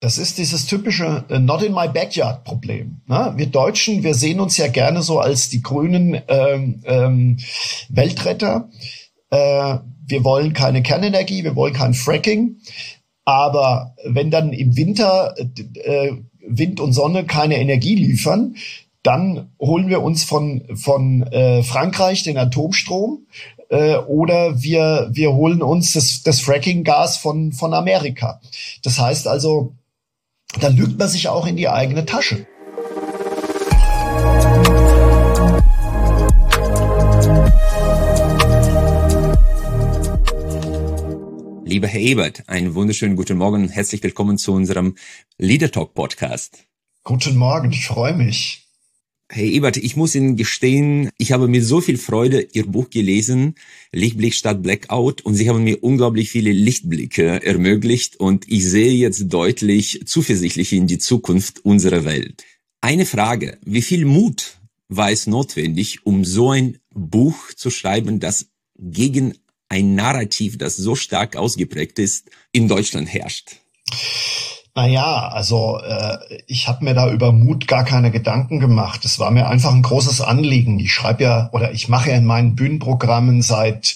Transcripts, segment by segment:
Das ist dieses typische Not in my backyard Problem. Ne? Wir Deutschen, wir sehen uns ja gerne so als die grünen Weltretter. Wir wollen keine Kernenergie, wir wollen kein Fracking. Aber wenn dann im Winter Wind und Sonne keine Energie liefern, dann holen wir uns von Frankreich den Atomstrom oder wir holen uns das Fracking-Gas von Amerika. Das heißt also, da lügt man sich auch in die eigene Tasche. Lieber Herr Ebert, einen wunderschönen guten Morgen und herzlich willkommen zu unserem Leader Talk Podcast. Guten Morgen, ich freue mich. Herr Ebert, ich muss Ihnen gestehen, ich habe mit so viel Freude Ihr Buch gelesen, Lichtblick statt Blackout, und Sie haben mir unglaublich viele Lichtblicke ermöglicht und ich sehe jetzt deutlich zuversichtlich in die Zukunft unserer Welt. Eine Frage, wie viel Mut war es notwendig, um so ein Buch zu schreiben, das gegen ein Narrativ, das so stark ausgeprägt ist, in Deutschland herrscht? Naja, also ich habe mir da über Mut gar keine Gedanken gemacht. Es war mir einfach ein großes Anliegen. Ich mache ja in meinen Bühnenprogrammen seit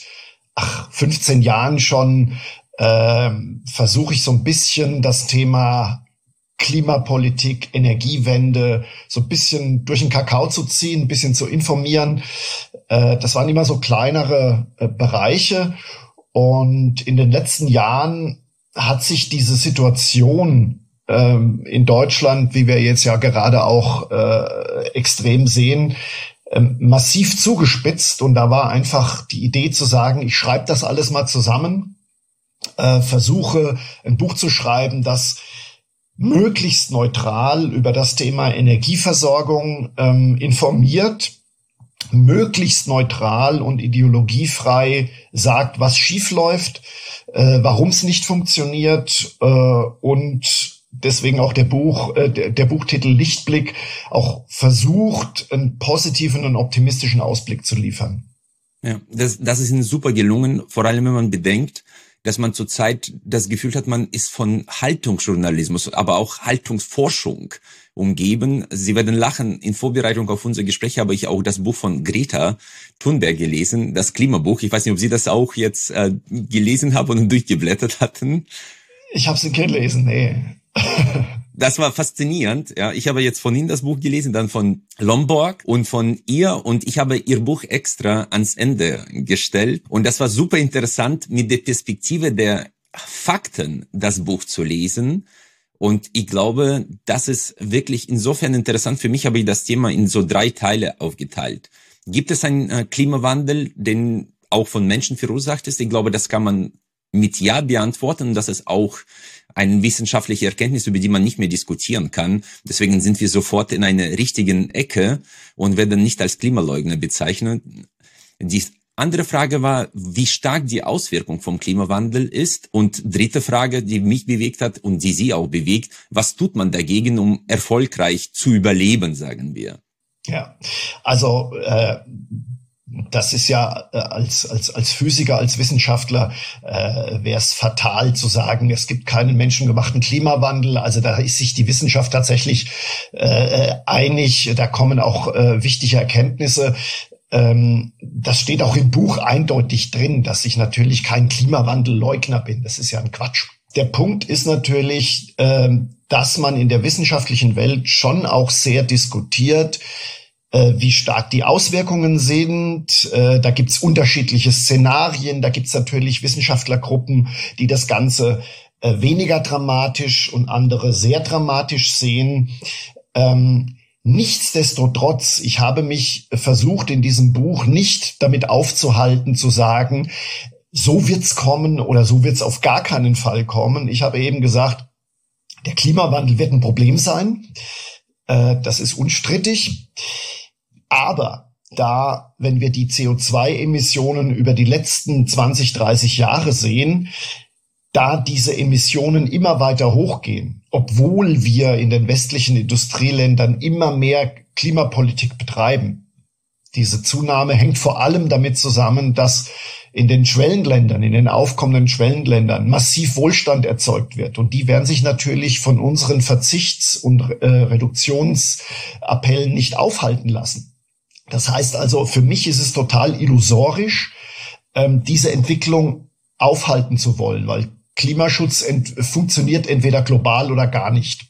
15 Jahren schon, versuche ich so ein bisschen das Thema Klimapolitik, Energiewende so ein bisschen durch den Kakao zu ziehen, ein bisschen zu informieren. Das waren immer so kleinere Bereiche. Und in den letzten Jahren hat sich diese Situation in Deutschland, wie wir jetzt ja gerade auch extrem sehen, massiv zugespitzt. Und da war einfach die Idee zu sagen, ich schreibe das alles mal zusammen, versuche ein Buch zu schreiben, das möglichst neutral über das Thema Energieversorgung informiert, möglichst neutral und ideologiefrei sagt, was schief läuft, warum es nicht funktioniert, und deswegen auch der Buchtitel Lichtblick auch versucht, einen positiven und optimistischen Ausblick zu liefern. Ja, das ist Ihnen super gelungen, vor allem wenn man bedenkt, dass man zurzeit das Gefühl hat, man ist von Haltungsjournalismus, aber auch Haltungsforschung umgeben. Sie werden lachen, in Vorbereitung auf unser Gespräch habe ich auch das Buch von Greta Thunberg gelesen, das Klimabuch. Ich weiß nicht, ob Sie das auch jetzt gelesen haben und durchgeblättert hatten. Ich habe es nicht gelesen, nee. Das war faszinierend. Ja, ich habe jetzt von Ihnen das Buch gelesen, dann von Lomborg und von ihr, und ich habe Ihr Buch extra ans Ende gestellt. Und das war super interessant, mit der Perspektive der Fakten das Buch zu lesen. Und ich glaube, das ist wirklich insofern interessant. Für mich habe ich das Thema in so 3 Teile aufgeteilt. Gibt es einen Klimawandel, den auch von Menschen verursacht ist? Ich glaube, das kann man mit Ja beantworten. Das ist auch eine wissenschaftliche Erkenntnis, über die man nicht mehr diskutieren kann. Deswegen sind wir sofort in einer richtigen Ecke und werden nicht als Klimaleugner bezeichnet. Die andere Frage war, wie stark die Auswirkung vom Klimawandel ist. Und dritte Frage, die mich bewegt hat und die Sie auch bewegt, was tut man dagegen, um erfolgreich zu überleben, sagen wir? Ja, also das ist ja als Physiker, als Wissenschaftler wäre es fatal zu sagen, es gibt keinen menschengemachten Klimawandel. Also da ist sich die Wissenschaft tatsächlich einig. Da kommen auch wichtige Erkenntnisse. Das steht auch im Buch eindeutig drin, dass ich natürlich kein Klimawandelleugner bin. Das ist ja ein Quatsch. Der Punkt ist natürlich, dass man in der wissenschaftlichen Welt schon auch sehr diskutiert, wie stark die Auswirkungen sind. Da gibt's unterschiedliche Szenarien. Da gibt's natürlich Wissenschaftlergruppen, die das Ganze weniger dramatisch und andere sehr dramatisch sehen. Nichtsdestotrotz, ich habe mich versucht, in diesem Buch nicht damit aufzuhalten, zu sagen, so wird's kommen oder so wird's auf gar keinen Fall kommen. Ich habe eben gesagt, der Klimawandel wird ein Problem sein. Das ist unstrittig. Aber wenn wir die CO2-Emissionen über die letzten 20, 30 Jahre sehen, da diese Emissionen immer weiter hochgehen, obwohl wir in den westlichen Industrieländern immer mehr Klimapolitik betreiben. Diese Zunahme hängt vor allem damit zusammen, dass in den Schwellenländern, in den aufkommenden Schwellenländern massiv Wohlstand erzeugt wird. Und die werden sich natürlich von unseren Verzichts- und Reduktionsappellen nicht aufhalten lassen. Das heißt also, für mich ist es total illusorisch, diese Entwicklung aufhalten zu wollen, weil Klimaschutz funktioniert entweder global oder gar nicht.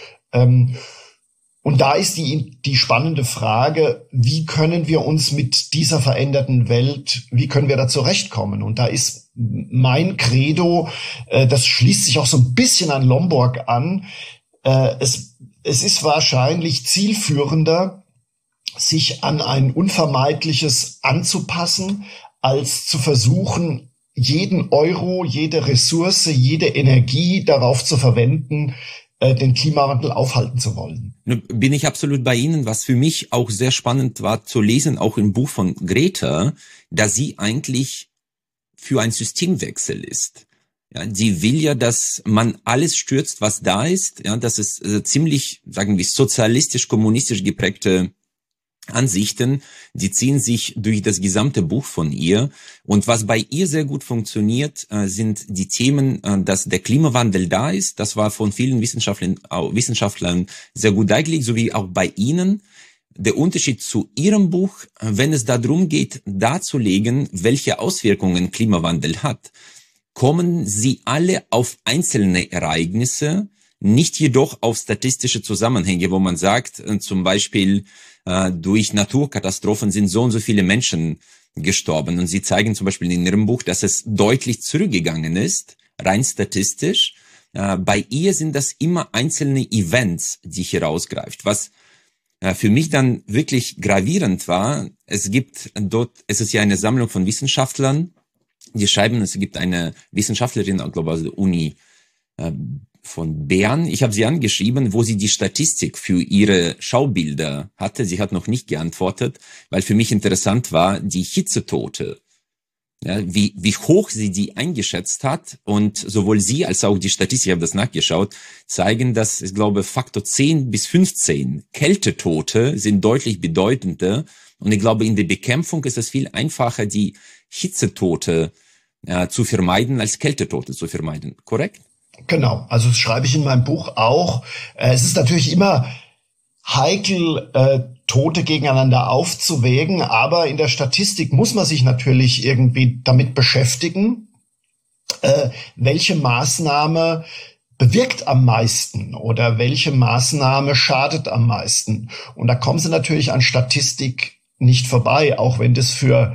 Und da ist die spannende Frage, wie können wir uns mit dieser veränderten Welt, wie können wir da zurechtkommen? Und da ist mein Credo, das schließt sich auch so ein bisschen an Lomborg an, es ist wahrscheinlich zielführender, sich an ein Unvermeidliches anzupassen, als zu versuchen, jeden Euro, jede Ressource, jede Energie darauf zu verwenden, den Klimawandel aufhalten zu wollen. Bin ich absolut bei Ihnen, was für mich auch sehr spannend war zu lesen, auch im Buch von Greta, dass sie eigentlich für einen Systemwechsel ist. Ja, die will ja, dass man alles stürzt, was da ist. Ja, das ist ziemlich, sagen wir, sozialistisch-kommunistisch geprägte Ansichten, die ziehen sich durch das gesamte Buch von ihr. Und was bei ihr sehr gut funktioniert, sind die Themen, dass der Klimawandel da ist. Das war von vielen Wissenschaftlern sehr gut dargelegt, sowie auch bei Ihnen. Der Unterschied zu Ihrem Buch, wenn es darum geht, darzulegen, welche Auswirkungen Klimawandel hat, kommen Sie alle auf einzelne Ereignisse, nicht jedoch auf statistische Zusammenhänge, wo man sagt, zum Beispiel, durch Naturkatastrophen sind so und so viele Menschen gestorben. Und Sie zeigen zum Beispiel in Ihrem Buch, dass es deutlich zurückgegangen ist, rein statistisch. Bei ihr sind das immer einzelne Events, die hier rausgreift. Was für mich dann wirklich gravierend war, es ist ja eine Sammlung von Wissenschaftlern, die schreiben, es gibt eine Wissenschaftlerin, glaube ich, aus der Uni von Bern. Ich habe sie angeschrieben, wo sie die Statistik für ihre Schaubilder hatte. Sie hat noch nicht geantwortet, weil für mich interessant war, die Hitzetote, ja, wie hoch sie die eingeschätzt hat. Und sowohl sie als auch die Statistik, ich habe das nachgeschaut, zeigen, dass, ich glaube, Faktor 10 bis 15 Kältetote sind deutlich bedeutender. Und ich glaube, in der Bekämpfung ist es viel einfacher, die Hitzetote zu vermeiden, als Kältetote zu vermeiden. Korrekt? Genau, also das schreibe ich in meinem Buch auch. Es ist natürlich immer heikel, Tote gegeneinander aufzuwägen, aber in der Statistik muss man sich natürlich irgendwie damit beschäftigen, welche Maßnahme bewirkt am meisten oder welche Maßnahme schadet am meisten. Und da kommen Sie natürlich an Statistik nicht vorbei, auch wenn das für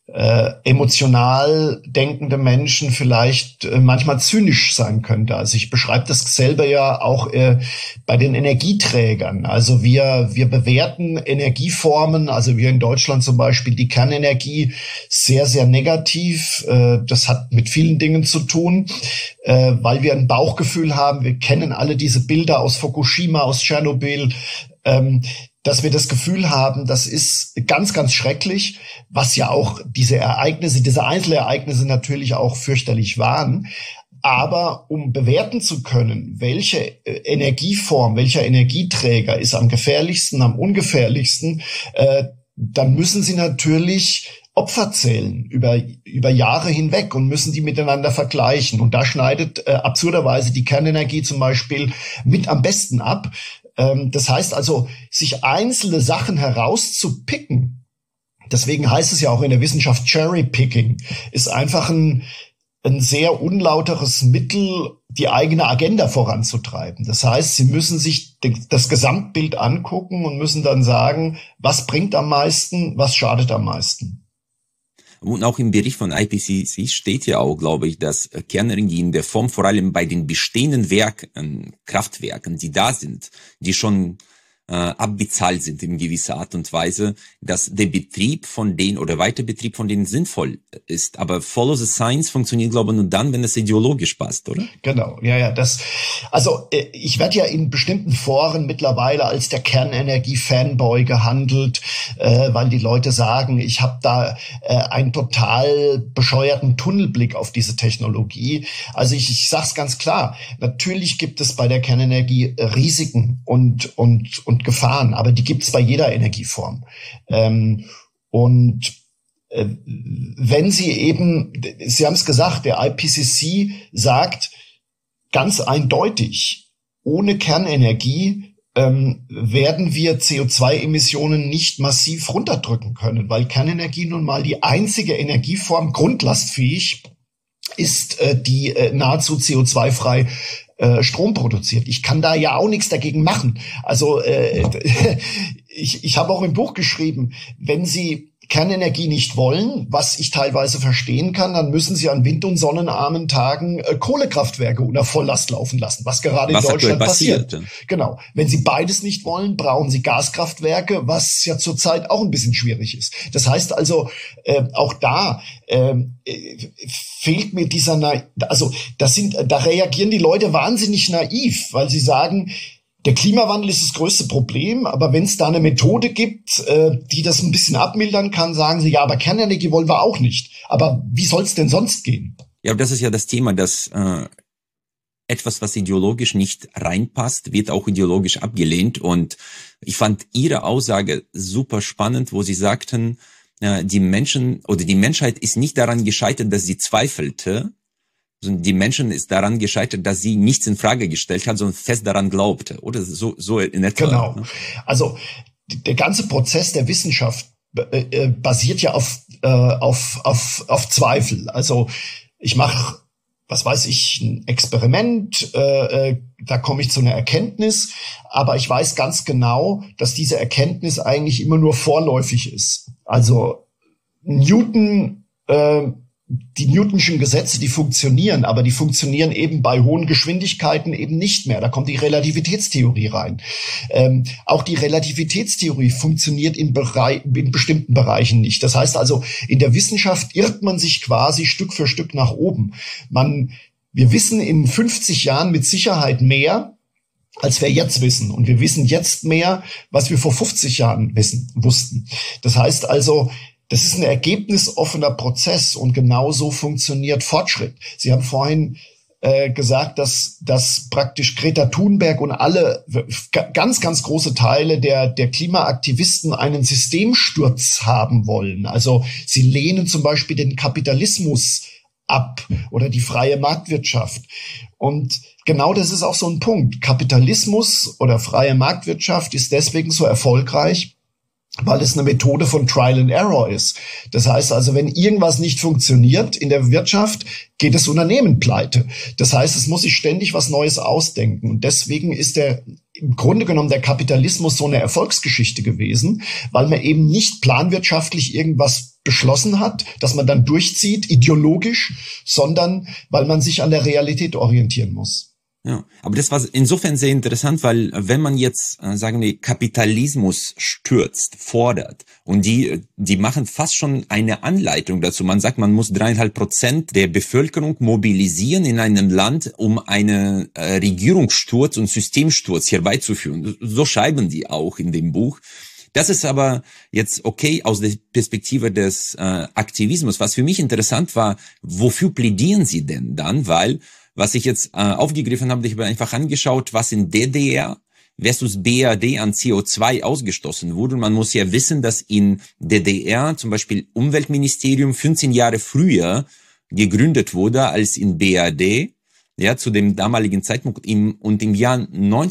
emotional denkende Menschen vielleicht manchmal zynisch sein könnte. Also ich beschreibe das selber ja auch bei den Energieträgern. Also wir bewerten Energieformen, also wir in Deutschland zum Beispiel die Kernenergie sehr, sehr negativ. Das hat mit vielen Dingen zu tun, weil wir ein Bauchgefühl haben. Wir kennen alle diese Bilder aus Fukushima, aus Tschernobyl, dass wir das Gefühl haben, das ist ganz, ganz schrecklich, was ja auch diese Einzelereignisse natürlich auch fürchterlich waren. Aber um bewerten zu können, welche Energieform, welcher Energieträger ist am gefährlichsten, am ungefährlichsten, dann müssen Sie natürlich Opfer zählen über Jahre hinweg und müssen die miteinander vergleichen. Und da schneidet absurderweise die Kernenergie zum Beispiel mit am besten ab. Das heißt also, sich einzelne Sachen herauszupicken, deswegen heißt es ja auch in der Wissenschaft Cherry-Picking, ist einfach ein sehr unlauteres Mittel, die eigene Agenda voranzutreiben. Das heißt, Sie müssen sich das Gesamtbild angucken und müssen dann sagen, was bringt am meisten, was schadet am meisten. Und auch im Bericht von IPCC steht ja auch, glaube ich, dass Kernenergie in der Form vor allem bei den bestehenden Kraftwerken, die da sind, die schon abbezahlt sind in gewisser Art und Weise, dass der Betrieb von denen oder Weiterbetrieb von denen sinnvoll ist. Aber Follow the Science funktioniert, glaube ich, nur dann, wenn es ideologisch passt, oder? Genau, ja, also ich werde ja in bestimmten Foren mittlerweile als der Kernenergie-Fanboy gehandelt, weil die Leute sagen, ich habe da einen total bescheuerten Tunnelblick auf diese Technologie. Also ich sage es ganz klar, natürlich gibt es bei der Kernenergie Risiken und Gefahren, aber die gibt es bei jeder Energieform. Und wenn Sie eben, Sie haben es gesagt, der IPCC sagt ganz eindeutig, ohne Kernenergie werden wir CO2-Emissionen nicht massiv runterdrücken können, weil Kernenergie nun mal die einzige Energieform grundlastfähig ist, die nahezu CO2-frei Strom produziert. Ich kann da ja auch nichts dagegen machen. Also ich habe auch im Buch geschrieben, wenn Sie Kernenergie nicht wollen, was ich teilweise verstehen kann, dann müssen sie an wind- und sonnenarmen Tagen Kohlekraftwerke unter Volllast laufen lassen, was gerade in Deutschland passiert. Genau. Wenn sie beides nicht wollen, brauchen sie Gaskraftwerke, was ja zurzeit auch ein bisschen schwierig ist. Das heißt also, auch da fehlt mir da reagieren die Leute wahnsinnig naiv, weil sie sagen, der Klimawandel ist das größte Problem, aber wenn es da eine Methode gibt, die das ein bisschen abmildern kann, sagen sie, ja, aber Kernenergie wollen wir auch nicht. Aber wie soll es denn sonst gehen? Ja, aber das ist ja das Thema, dass etwas, was ideologisch nicht reinpasst, wird auch ideologisch abgelehnt. Und ich fand Ihre Aussage super spannend, wo Sie sagten, die Menschen oder die Menschheit ist nicht daran gescheitert, dass sie zweifelte, sondern die Menschen ist daran gescheitert, dass sie nichts in Frage gestellt hat, sondern fest daran glaubte. Oder so in etwa. Genau. Also der ganze Prozess der Wissenschaft basiert ja auf Zweifel. Also ich mache, was weiß ich, ein Experiment, da komme ich zu einer Erkenntnis, aber ich weiß ganz genau, dass diese Erkenntnis eigentlich immer nur vorläufig ist. Also die Newtonschen Gesetze, die funktionieren, aber die funktionieren eben bei hohen Geschwindigkeiten eben nicht mehr. Da kommt die Relativitätstheorie rein. Auch die Relativitätstheorie funktioniert in bestimmten Bereichen nicht. Das heißt also, in der Wissenschaft irrt man sich quasi Stück für Stück nach oben. Wir wissen in 50 Jahren mit Sicherheit mehr, als wir jetzt wissen. Und wir wissen jetzt mehr, was wir vor 50 Jahren wussten. Das heißt also, das ist ein ergebnisoffener Prozess und genauso funktioniert Fortschritt. Sie haben vorhin gesagt, dass praktisch Greta Thunberg und alle ganz, ganz große Teile der Klimaaktivisten einen Systemsturz haben wollen. Also sie lehnen zum Beispiel den Kapitalismus ab oder die freie Marktwirtschaft. Und genau das ist auch so ein Punkt. Kapitalismus oder freie Marktwirtschaft ist deswegen so erfolgreich, weil es eine Methode von Trial and Error ist. Das heißt also, wenn irgendwas nicht funktioniert in der Wirtschaft, geht das Unternehmen pleite. Das heißt, es muss sich ständig was Neues ausdenken. Und deswegen ist im Grunde genommen der Kapitalismus so eine Erfolgsgeschichte gewesen, weil man eben nicht planwirtschaftlich irgendwas beschlossen hat, dass man dann durchzieht, ideologisch, sondern weil man sich an der Realität orientieren muss. Ja, aber das war insofern sehr interessant, weil wenn man jetzt, sagen wir, Kapitalismus stürzt, fordert und die machen fast schon eine Anleitung dazu. Man sagt, man muss 3,5% der Bevölkerung mobilisieren in einem Land, um einen Regierungssturz und Systemsturz herbeizuführen. So schreiben die auch in dem Buch. Das ist aber jetzt okay aus der Perspektive des Aktivismus. Was für mich interessant war, wofür plädieren sie denn dann? Weil was ich jetzt aufgegriffen habe, ich habe einfach angeschaut, was in DDR versus BRD an CO2 ausgestoßen wurde. Und man muss ja wissen, dass in DDR zum Beispiel Umweltministerium 15 Jahre früher gegründet wurde als in BRD, ja, zu dem damaligen Zeitpunkt. Und im Jahr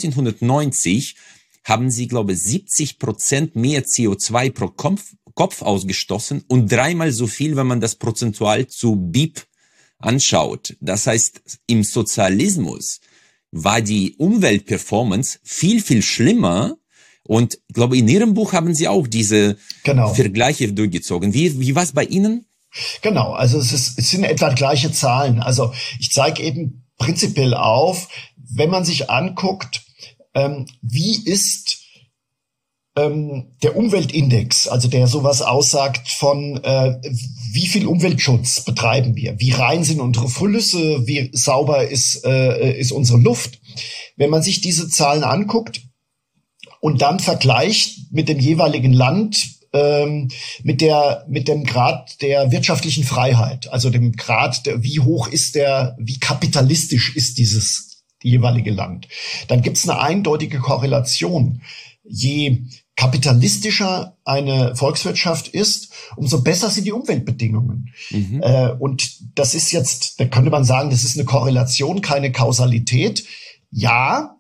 1990 haben sie, glaube ich, 70% mehr CO2 pro Kopf ausgestoßen und 3-mal so viel, wenn man das prozentual zu BIP anschaut. Das heißt, im Sozialismus war die Umweltperformance viel, viel schlimmer. Und ich glaube, in Ihrem Buch haben Sie auch diese Vergleiche durchgezogen. Wie war es bei Ihnen? Genau, also es sind etwa gleiche Zahlen. Also ich zeige eben prinzipiell auf, wenn man sich anguckt, wie ist der Umweltindex, also der sowas aussagt von, wie viel Umweltschutz betreiben wir, wie rein sind unsere Flüsse, wie sauber ist unsere Luft. Wenn man sich diese Zahlen anguckt und dann vergleicht mit dem jeweiligen Land, mit dem Grad der wirtschaftlichen Freiheit, also dem Grad, wie kapitalistisch ist dieses jeweilige Land, dann gibt es eine eindeutige Korrelation. je kapitalistischer eine Volkswirtschaft ist, umso besser sind die Umweltbedingungen. Und das ist jetzt, da könnte man sagen, das ist eine Korrelation, keine Kausalität. Ja,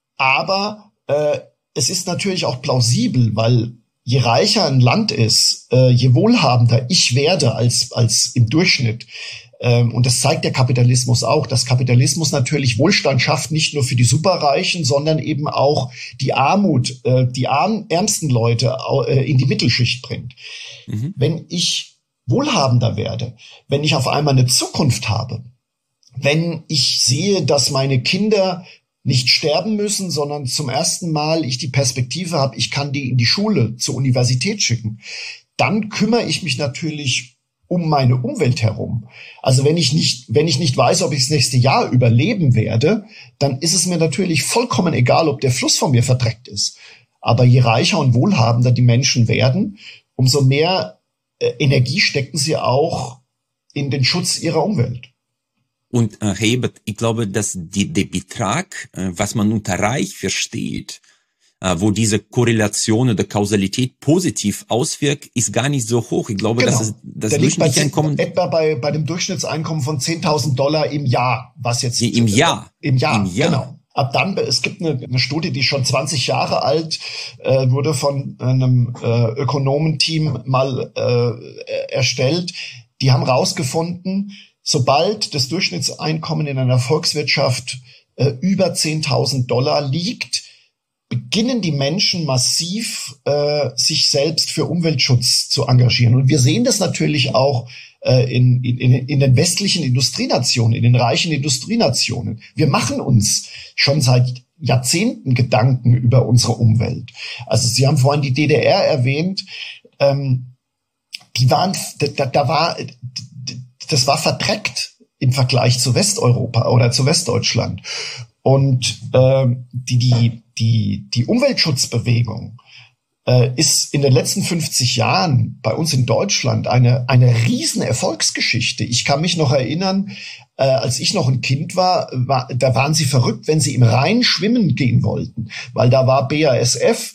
aber es ist natürlich auch plausibel, weil je reicher ein Land ist, je wohlhabender ich werde als im Durchschnitt. Und das zeigt der Kapitalismus auch, dass Kapitalismus natürlich Wohlstand schafft, nicht nur für die Superreichen, sondern eben auch die Armut, die ärmsten Leute in die Mittelschicht bringt. Wenn ich wohlhabender werde, wenn ich auf einmal eine Zukunft habe, wenn ich sehe, dass meine Kinder nicht sterben müssen, sondern zum ersten Mal ich die Perspektive habe, ich kann die in die Schule, zur Universität schicken, dann kümmere ich mich natürlich um meine Umwelt herum. Also wenn ich nicht weiß, ob ich das nächste Jahr überleben werde, dann ist es mir natürlich vollkommen egal, ob der Fluss von mir verdreckt ist. Aber je reicher und wohlhabender die Menschen werden, umso mehr Energie stecken sie auch in den Schutz ihrer Umwelt. Und Herr Ebert, ich glaube, dass der Betrag, was man unter reich versteht, wo diese Korrelation oder Kausalität positiv auswirkt, ist gar nicht so hoch. Ich glaube, genau. dass das durchschnittliche Einkommen etwa bei dem Durchschnittseinkommen von $10.000 im Jahr, was jetzt im Jahr, genau. Ab dann, es gibt eine Studie, die schon 20 Jahre alt wurde von einem Ökonomenteam mal erstellt. Die haben rausgefunden, sobald das Durchschnittseinkommen in einer Volkswirtschaft über $10.000 liegt, beginnen die Menschen massiv sich selbst für Umweltschutz zu engagieren. Und wir sehen das natürlich auch in den westlichen Industrienationen, in den reichen Industrienationen. Wir machen uns schon seit Jahrzehnten Gedanken über unsere Umwelt. Also Sie haben vorhin die DDR erwähnt. Das war verdreckt im Vergleich zu Westeuropa oder zu Westdeutschland. Und die Umweltschutzbewegung ist in den letzten 50 Jahren bei uns in Deutschland eine riesen Erfolgsgeschichte. Ich kann mich noch erinnern, als ich noch ein Kind war, da waren sie verrückt, wenn sie im Rhein schwimmen gehen wollten, weil da war BASF,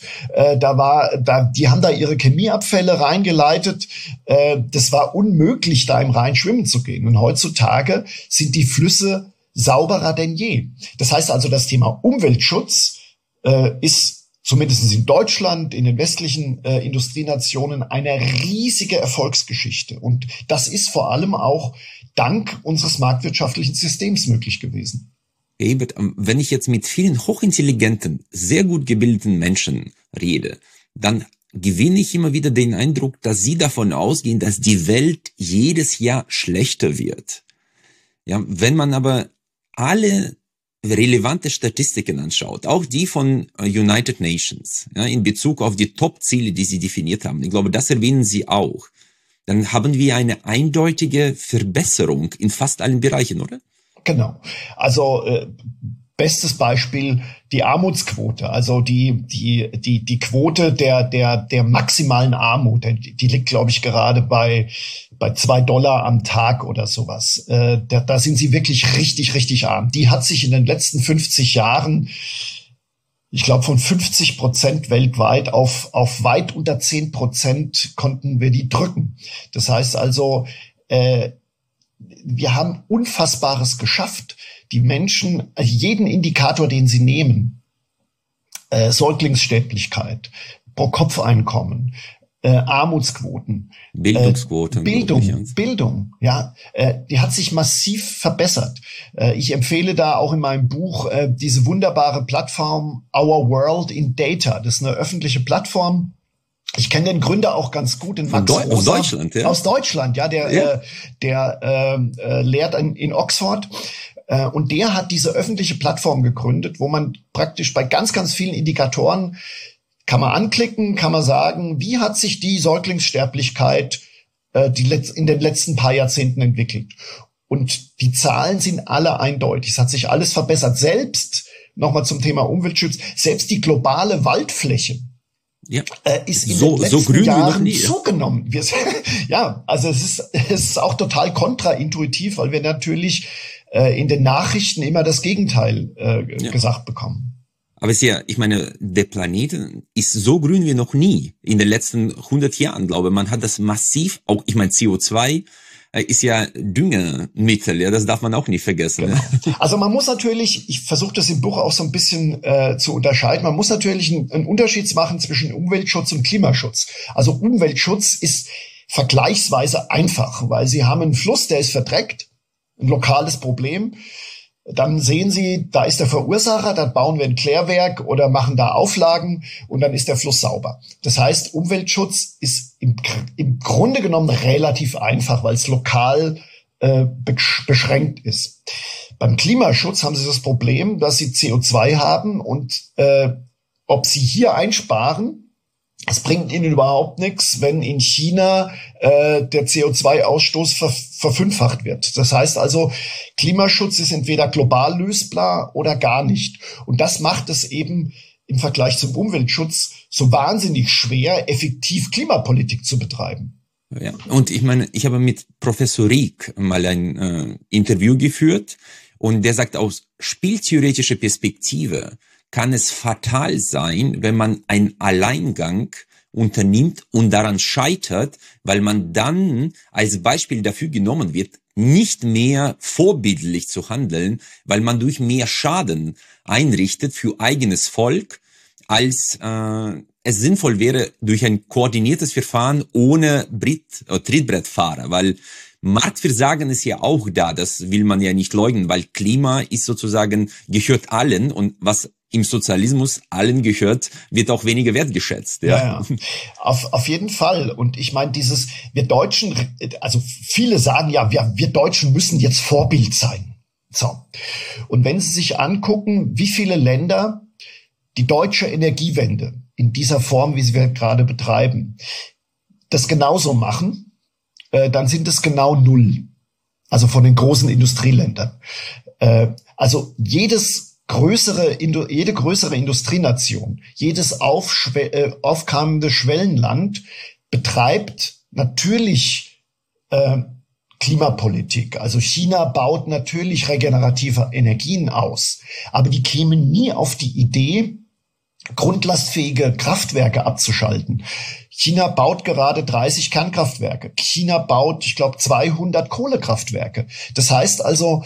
die haben da ihre Chemieabfälle reingeleitet. Das war unmöglich, da im Rhein schwimmen zu gehen. Und heutzutage sind die Flüsse sauberer denn je. Das heißt also, das Thema Umweltschutz ist zumindest in Deutschland, in den westlichen Industrienationen eine riesige Erfolgsgeschichte. Und das ist vor allem auch dank unseres marktwirtschaftlichen Systems möglich gewesen. Ebert, wenn ich jetzt mit vielen hochintelligenten, sehr gut gebildeten Menschen rede, dann gewinne ich immer wieder den Eindruck, dass sie davon ausgehen, dass die Welt jedes Jahr schlechter wird. Ja, wenn man aber alle relevante Statistiken anschaut, auch die von United Nations, ja, in Bezug auf die Top-Ziele, die sie definiert haben, ich glaube, das erwähnen sie auch, dann haben wir eine eindeutige Verbesserung in fast allen Bereichen, oder? Genau. Also bestes Beispiel die Armutsquote, also die Quote der maximalen Armut, die liegt, glaube ich, gerade bei $2 am Tag oder sowas. Da sind sie wirklich richtig, richtig arm. Die hat sich in den letzten 50 Jahren, ich glaube, von 50% weltweit auf weit unter 10% konnten wir die drücken. Das heißt also, wir haben Unfassbares geschafft. Die Menschen, jeden Indikator, den sie nehmen, Säuglingssterblichkeit, Pro-Kopf-Einkommen, Armutsquoten, Bildungsquote, Bildung, ja, die hat sich massiv verbessert. Ich empfehle da auch in meinem Buch diese wunderbare Plattform Our World in Data. Das ist eine öffentliche Plattform. Ich kenne den Gründer auch ganz gut, den Max Rosa, aus Deutschland, ja. Aus Deutschland, ja, der lehrt in Oxford. Und der hat diese öffentliche Plattform gegründet, wo man praktisch bei ganz, ganz vielen Indikatoren kann man anklicken, kann man sagen, wie hat sich die Säuglingssterblichkeit in den letzten paar Jahrzehnten entwickelt. Und die Zahlen sind alle eindeutig. Es hat sich alles verbessert. Selbst, nochmal zum Thema Umweltschutz, selbst die globale Waldfläche ist in den letzten Jahren zugenommen. Ja, also es ist auch total kontraintuitiv, weil wir natürlich in den Nachrichten immer das Gegenteil gesagt bekommen. Aber es ist ja, ich meine, der Planet ist so grün wie noch nie in den letzten 100 Jahren, glaube ich. Man hat das massiv, auch, ich meine, CO2 ist ja Düngemittel, ja, das darf man auch nicht vergessen. Genau. Also man muss natürlich, ich versuche das im Buch auch so ein bisschen zu unterscheiden, man muss natürlich einen Unterschied machen zwischen Umweltschutz und Klimaschutz. Also Umweltschutz ist vergleichsweise einfach, weil Sie haben einen Fluss, der ist verdreckt, ein lokales Problem. Dann sehen Sie, da ist der Verursacher, dann bauen wir ein Klärwerk oder machen da Auflagen und dann ist der Fluss sauber. Das heißt, Umweltschutz ist im Grunde genommen relativ einfach, weil es lokal beschränkt ist. Beim Klimaschutz haben Sie das Problem, dass Sie CO2 haben und ob Sie hier einsparen, es bringt Ihnen überhaupt nichts, wenn in China der CO2-Ausstoß verfünffacht wird. Das heißt also, Klimaschutz ist entweder global lösbar oder gar nicht. Und das macht es eben im Vergleich zum Umweltschutz so wahnsinnig schwer, effektiv Klimapolitik zu betreiben. Ja, und ich meine, ich habe mit Professor Rieck mal ein Interview geführt und der sagt, aus spieltheoretischer Perspektive kann es fatal sein, wenn man einen Alleingang unternimmt und daran scheitert, weil man dann als Beispiel dafür genommen wird, nicht mehr vorbildlich zu handeln, weil man durch mehr Schaden einrichtet für eigenes Volk, als es sinnvoll wäre durch ein koordiniertes Verfahren ohne Trittbrettfahrer, weil Marktversagen ist ja auch da, das will man ja nicht leugnen, weil Klima ist sozusagen, gehört allen und was im Sozialismus allen gehört, wird auch weniger wertgeschätzt. Ja. Ja. Auf jeden Fall. Und ich meine, wir Deutschen, also viele sagen ja, wir Deutschen müssen jetzt Vorbild sein. So. Und wenn Sie sich angucken, wie viele Länder die deutsche Energiewende in dieser Form, wie sie wir gerade betreiben, das genauso machen, dann sind es genau 0. Also von den großen Industrieländern. Also jede größere Industrienation, jedes aufkommende Schwellenland betreibt natürlich Klimapolitik. Also China baut natürlich regenerative Energien aus, aber die kämen nie auf die Idee, grundlastfähige Kraftwerke abzuschalten. China baut gerade 30 Kernkraftwerke. China baut, ich glaube, 200 Kohlekraftwerke. Das heißt also,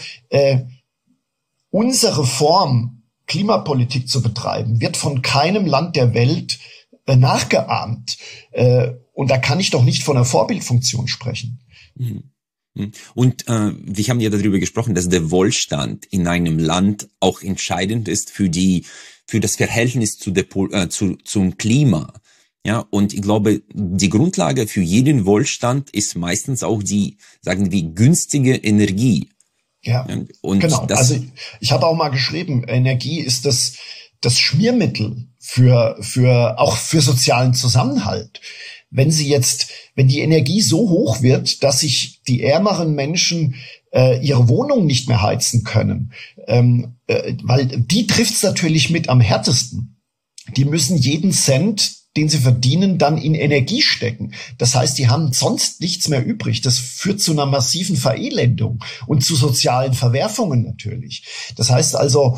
unsere Form, Klimapolitik zu betreiben, wird von keinem Land der Welt nachgeahmt. Und da kann ich doch nicht von einer Vorbildfunktion sprechen. Und wir haben ja darüber gesprochen, dass der Wohlstand in einem Land auch entscheidend ist für das Verhältnis zum Klima. Ja, und ich glaube, die Grundlage für jeden Wohlstand ist meistens auch die, sagen wir, günstige Energie. Ja, und genau. Also ich habe auch mal geschrieben, Energie ist das Schmiermittel auch für sozialen Zusammenhalt. Wenn die Energie so hoch wird, dass sich die ärmeren Menschen ihre Wohnung nicht mehr heizen können, weil die trifft's natürlich mit am härtesten. Die müssen jeden Cent, den sie verdienen, dann in Energie stecken. Das heißt, die haben sonst nichts mehr übrig. Das führt zu einer massiven Verelendung und zu sozialen Verwerfungen natürlich. Das heißt also,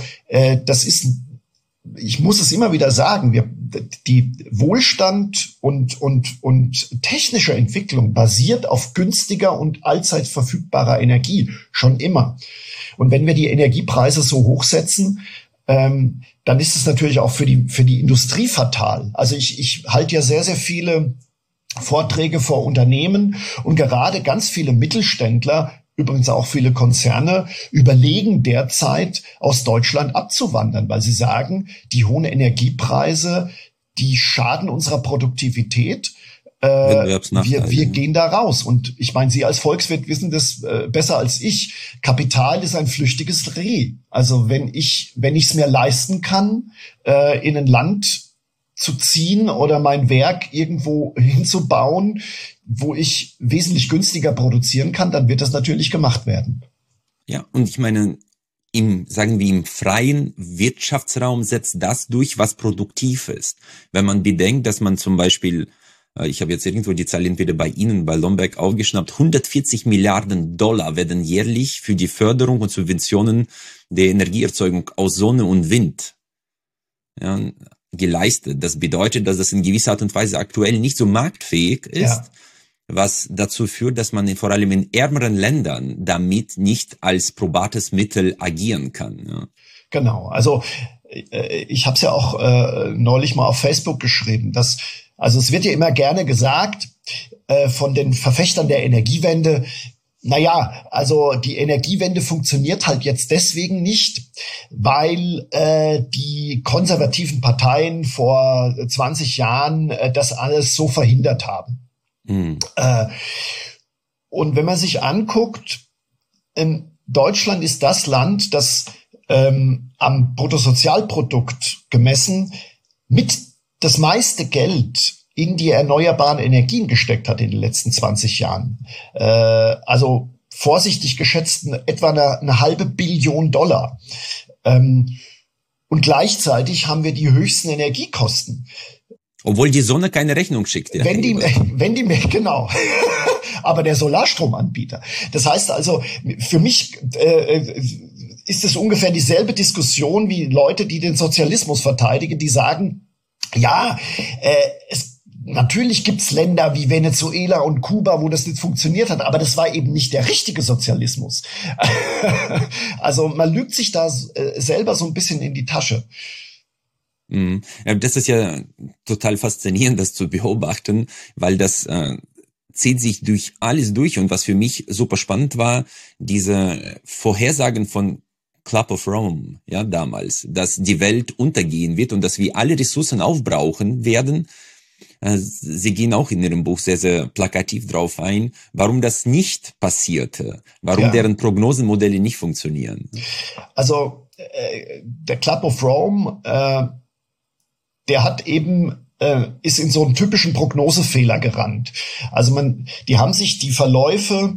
ich muss es immer wieder sagen, die Wohlstand und technische Entwicklung basiert auf günstiger und allzeit verfügbarer Energie, schon immer. Und wenn wir die Energiepreise so hochsetzen, dann ist es natürlich auch für die Industrie fatal. Also ich halte ja sehr, sehr viele Vorträge vor Unternehmen und gerade ganz viele Mittelständler, übrigens auch viele Konzerne, überlegen derzeit, aus Deutschland abzuwandern, weil sie sagen, die hohen Energiepreise, die schaden unserer Produktivität. Wir gehen da raus. Und ich meine, Sie als Volkswirt wissen das besser als ich. Kapital ist ein flüchtiges Reh. Also wenn ich es mir leisten kann, in ein Land zu ziehen oder mein Werk irgendwo hinzubauen, wo ich wesentlich günstiger produzieren kann, dann wird das natürlich gemacht werden. Ja, und ich meine, im freien Wirtschaftsraum setzt das durch, was produktiv ist. Wenn man bedenkt, dass man zum Beispiel, ich habe jetzt irgendwo die Zahl entweder bei Ihnen, bei Lomberg aufgeschnappt, 140 Milliarden Dollar werden jährlich für die Förderung und Subventionen der Energieerzeugung aus Sonne und Wind ja, geleistet. Das bedeutet, dass es in gewisser Art und Weise aktuell nicht so marktfähig ist, ja, was dazu führt, dass man vor allem in ärmeren Ländern damit nicht als probates Mittel agieren kann. Ja. Genau, also ich habe es ja auch neulich mal auf Facebook geschrieben, dass, also es wird ja immer gerne gesagt von den Verfechtern der Energiewende, naja, also die Energiewende funktioniert halt jetzt deswegen nicht, weil die konservativen Parteien vor 20 Jahren das alles so verhindert haben. Und wenn man sich anguckt, Deutschland ist das Land, das am Bruttosozialprodukt gemessen mit das meiste Geld in die erneuerbaren Energien gesteckt hat in den letzten 20 Jahren. Also vorsichtig geschätzt etwa eine halbe Billion $. Und gleichzeitig haben wir die höchsten Energiekosten. Obwohl die Sonne keine Rechnung schickt. Ja, wenn die genau. Aber der Solarstromanbieter. Das heißt also, für mich ist es ungefähr dieselbe Diskussion wie Leute, die den Sozialismus verteidigen, die sagen, ja, natürlich gibt's Länder wie Venezuela und Kuba, wo das nicht funktioniert hat, aber das war eben nicht der richtige Sozialismus. Also man lügt sich da selber so ein bisschen in die Tasche. Das ist ja total faszinierend, das zu beobachten, weil das zieht sich durch alles durch. Und was für mich super spannend war, diese Vorhersagen von Club of Rome, ja, damals, dass die Welt untergehen wird und dass wir alle Ressourcen aufbrauchen werden. Sie gehen auch in Ihrem Buch sehr, sehr plakativ drauf ein, warum das nicht passierte, warum deren Prognosenmodelle nicht funktionieren. Also der Club of Rome, der hat eben ist in so einen typischen Prognosefehler gerannt. Also die haben sich die Verläufe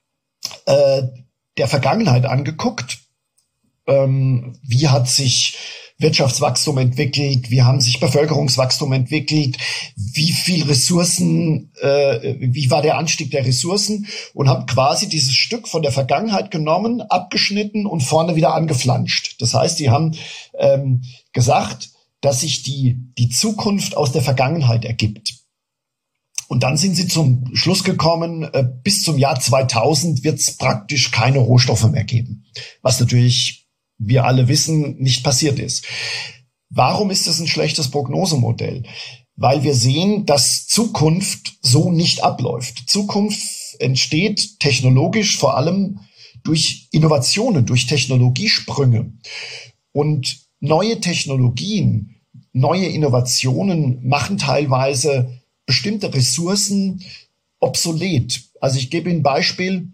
der Vergangenheit angeguckt. Wie hat sich Wirtschaftswachstum entwickelt? Wie haben sich Bevölkerungswachstum entwickelt? Wie viel Ressourcen, wie war der Anstieg der Ressourcen? Und haben quasi dieses Stück von der Vergangenheit genommen, abgeschnitten und vorne wieder angeflanscht. Das heißt, die haben gesagt, dass sich die Zukunft aus der Vergangenheit ergibt. Und dann sind sie zum Schluss gekommen, bis zum Jahr 2000 wird es praktisch keine Rohstoffe mehr geben. Was natürlich, wir alle wissen, nicht passiert ist. Warum ist das ein schlechtes Prognosemodell? Weil wir sehen, dass Zukunft so nicht abläuft. Zukunft entsteht technologisch vor allem durch Innovationen, durch Technologiesprünge. Und neue Technologien, neue Innovationen machen teilweise bestimmte Ressourcen obsolet. Also ich gebe Ihnen ein Beispiel.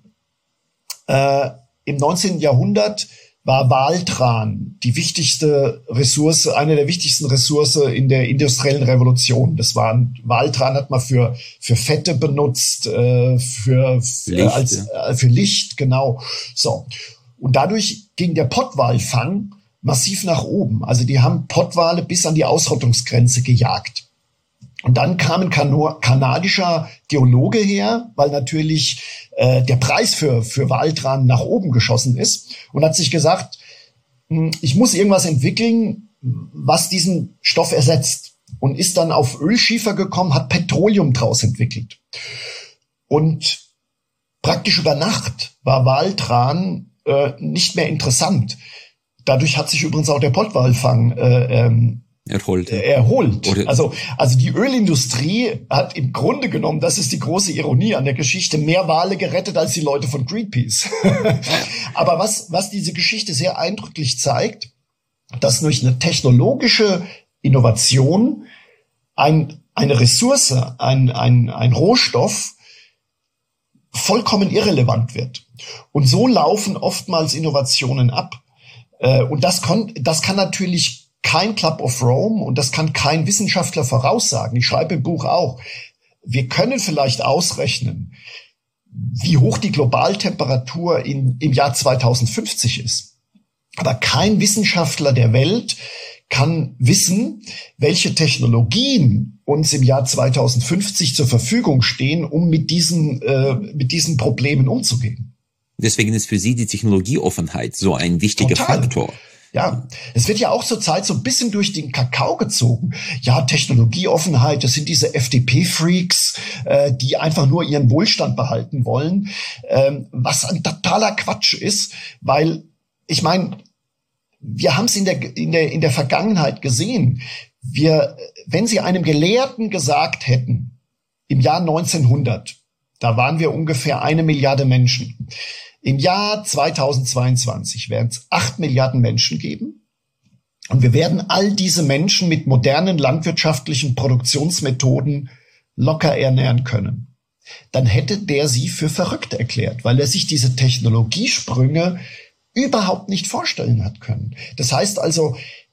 Im 19. Jahrhundert war Waltran die wichtigste Ressource, eine der wichtigsten Ressourcen in der industriellen Revolution. Waltran hat man für Fette benutzt, für Licht, genau. So. Und dadurch ging der Pottwalfang massiv nach oben. Also die haben Pottwale bis an die Ausrottungsgrenze gejagt. Und dann kam ein kanadischer Geologe her, weil natürlich der Preis für Waltran nach oben geschossen ist und hat sich gesagt, ich muss irgendwas entwickeln, was diesen Stoff ersetzt. Und ist dann auf Ölschiefer gekommen, hat Petroleum draus entwickelt. Und praktisch über Nacht war Waltran nicht mehr interessant. Dadurch hat sich übrigens auch der Pottwalfang erholt. Also die Ölindustrie hat im Grunde genommen, das ist die große Ironie an der Geschichte, mehr Wale gerettet als die Leute von Greenpeace. Aber was diese Geschichte sehr eindrücklich zeigt, dass durch eine technologische Innovation eine Ressource, ein Rohstoff vollkommen irrelevant wird. Und so laufen oftmals Innovationen ab. Und das kann natürlich kein Club of Rome und das kann kein Wissenschaftler voraussagen. Ich schreibe im Buch auch, wir können vielleicht ausrechnen, wie hoch die Globaltemperatur im Jahr 2050 ist. Aber kein Wissenschaftler der Welt kann wissen, welche Technologien uns im Jahr 2050 zur Verfügung stehen, um mit diesen Problemen umzugehen. Deswegen ist für Sie die Technologieoffenheit so ein wichtiger Faktor. Ja, es wird ja auch zurzeit so ein bisschen durch den Kakao gezogen. Ja, Technologieoffenheit, das sind diese FDP-Freaks, die einfach nur ihren Wohlstand behalten wollen, was ein totaler Quatsch ist, weil ich meine, wir haben es in der Vergangenheit gesehen. Wenn Sie einem Gelehrten gesagt hätten, im Jahr 1900, da waren wir ungefähr 1 Milliarde Menschen. Im Jahr 2022 werden es 8 Milliarden Menschen geben. Und wir werden all diese Menschen mit modernen landwirtschaftlichen Produktionsmethoden locker ernähren können. Dann hätte der sie für verrückt erklärt, weil er sich diese Technologiesprünge überhaupt nicht vorstellen hat können. Das heißt also,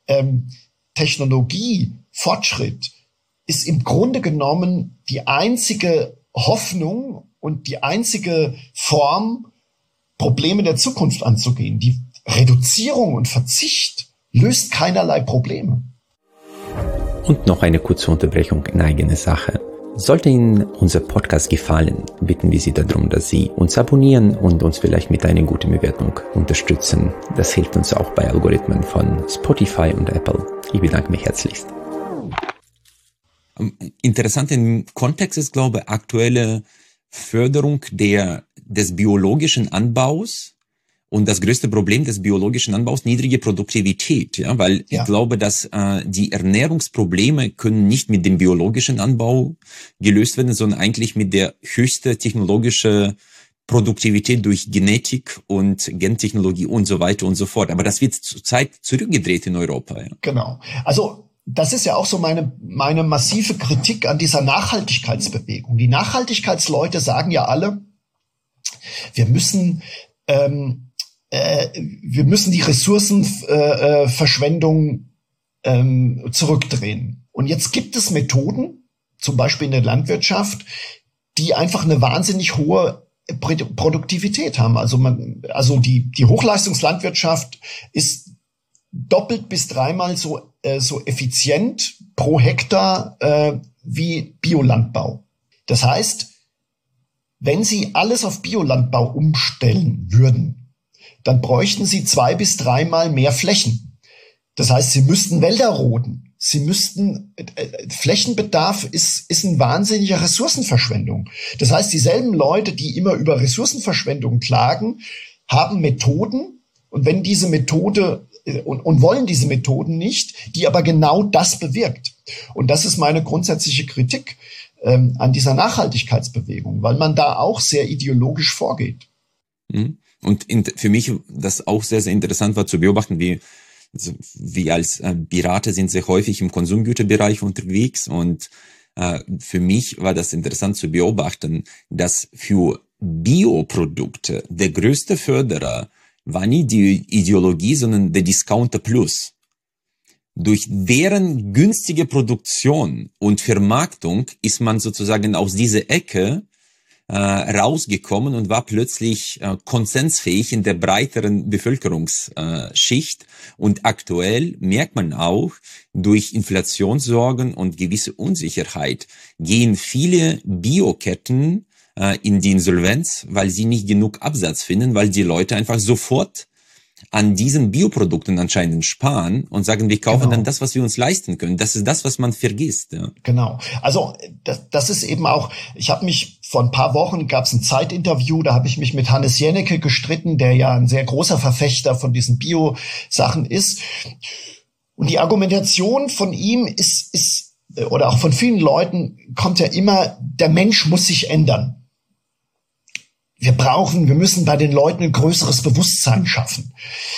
Technologiefortschritt ist im Grunde genommen die einzige Hoffnung und die einzige Form, Probleme der Zukunft anzugehen. Die Reduzierung und Verzicht löst keinerlei Probleme. Und noch eine kurze Unterbrechung in eigener Sache. Sollte Ihnen unser Podcast gefallen, bitten wir Sie darum, dass Sie uns abonnieren und uns vielleicht mit einer guten Bewertung unterstützen. Das hilft uns auch bei Algorithmen von Spotify und Apple. Ich bedanke mich herzlichst. Interessant im Kontext ist, glaube ich, aktuelle Förderung des biologischen Anbaus und das größte Problem des biologischen Anbaus, niedrige Produktivität, ja, weil ich glaube, dass die Ernährungsprobleme können nicht mit dem biologischen Anbau gelöst werden, sondern eigentlich mit der höchsten technologischen Produktivität durch Genetik und Gentechnologie und so weiter und so fort. Aber das wird zurzeit zurückgedreht in Europa. Ja. Genau. Also das ist ja auch so meine massive Kritik an dieser Nachhaltigkeitsbewegung. Die Nachhaltigkeitsleute sagen ja alle, wir müssen die Ressourcenverschwendung zurückdrehen. Und jetzt gibt es Methoden, zum Beispiel in der Landwirtschaft, die einfach eine wahnsinnig hohe Produktivität haben. Also die Hochleistungslandwirtschaft ist doppelt bis dreimal so effizient pro Hektar wie Biolandbau. Das heißt, wenn Sie alles auf Biolandbau umstellen würden, dann bräuchten Sie 2 bis 3 Mal mehr Flächen. Das heißt, Sie müssten Wälder roden. Flächenbedarf ist eine wahnsinnige Ressourcenverschwendung. Das heißt, dieselben Leute, die immer über Ressourcenverschwendung klagen, haben Methoden und wenn diese Methode und wollen diese Methoden nicht, die aber genau das bewirkt. Und das ist meine grundsätzliche Kritik an dieser Nachhaltigkeitsbewegung, weil man da auch sehr ideologisch vorgeht. Und für mich das auch sehr, sehr interessant war zu beobachten, wie als Berater sind sehr häufig im Konsumgüterbereich unterwegs und für mich war das interessant zu beobachten, dass für Bioprodukte der größte Förderer war nie die Ideologie, sondern der Discounter Plus. Durch deren günstige Produktion und Vermarktung ist man sozusagen aus dieser Ecke rausgekommen und war plötzlich konsensfähig in der breiteren Bevölkerungsschicht. Und aktuell merkt man auch, durch Inflationssorgen und gewisse Unsicherheit gehen viele Bioketten in die Insolvenz, weil sie nicht genug Absatz finden, weil die Leute einfach sofort an diesen Bioprodukten anscheinend sparen und sagen, wir kaufen dann das, was wir uns leisten können. Das ist das, was man vergisst. Ja. Genau. Also das ist eben auch, ich habe mich vor ein paar Wochen, gab es ein Zeitinterview, da habe ich mich mit Hannes Jennecke gestritten, der ja ein sehr großer Verfechter von diesen Bio-Sachen ist. Und die Argumentation von ihm ist oder auch von vielen Leuten kommt ja immer, der Mensch muss sich ändern. Wir müssen bei den Leuten ein größeres Bewusstsein schaffen.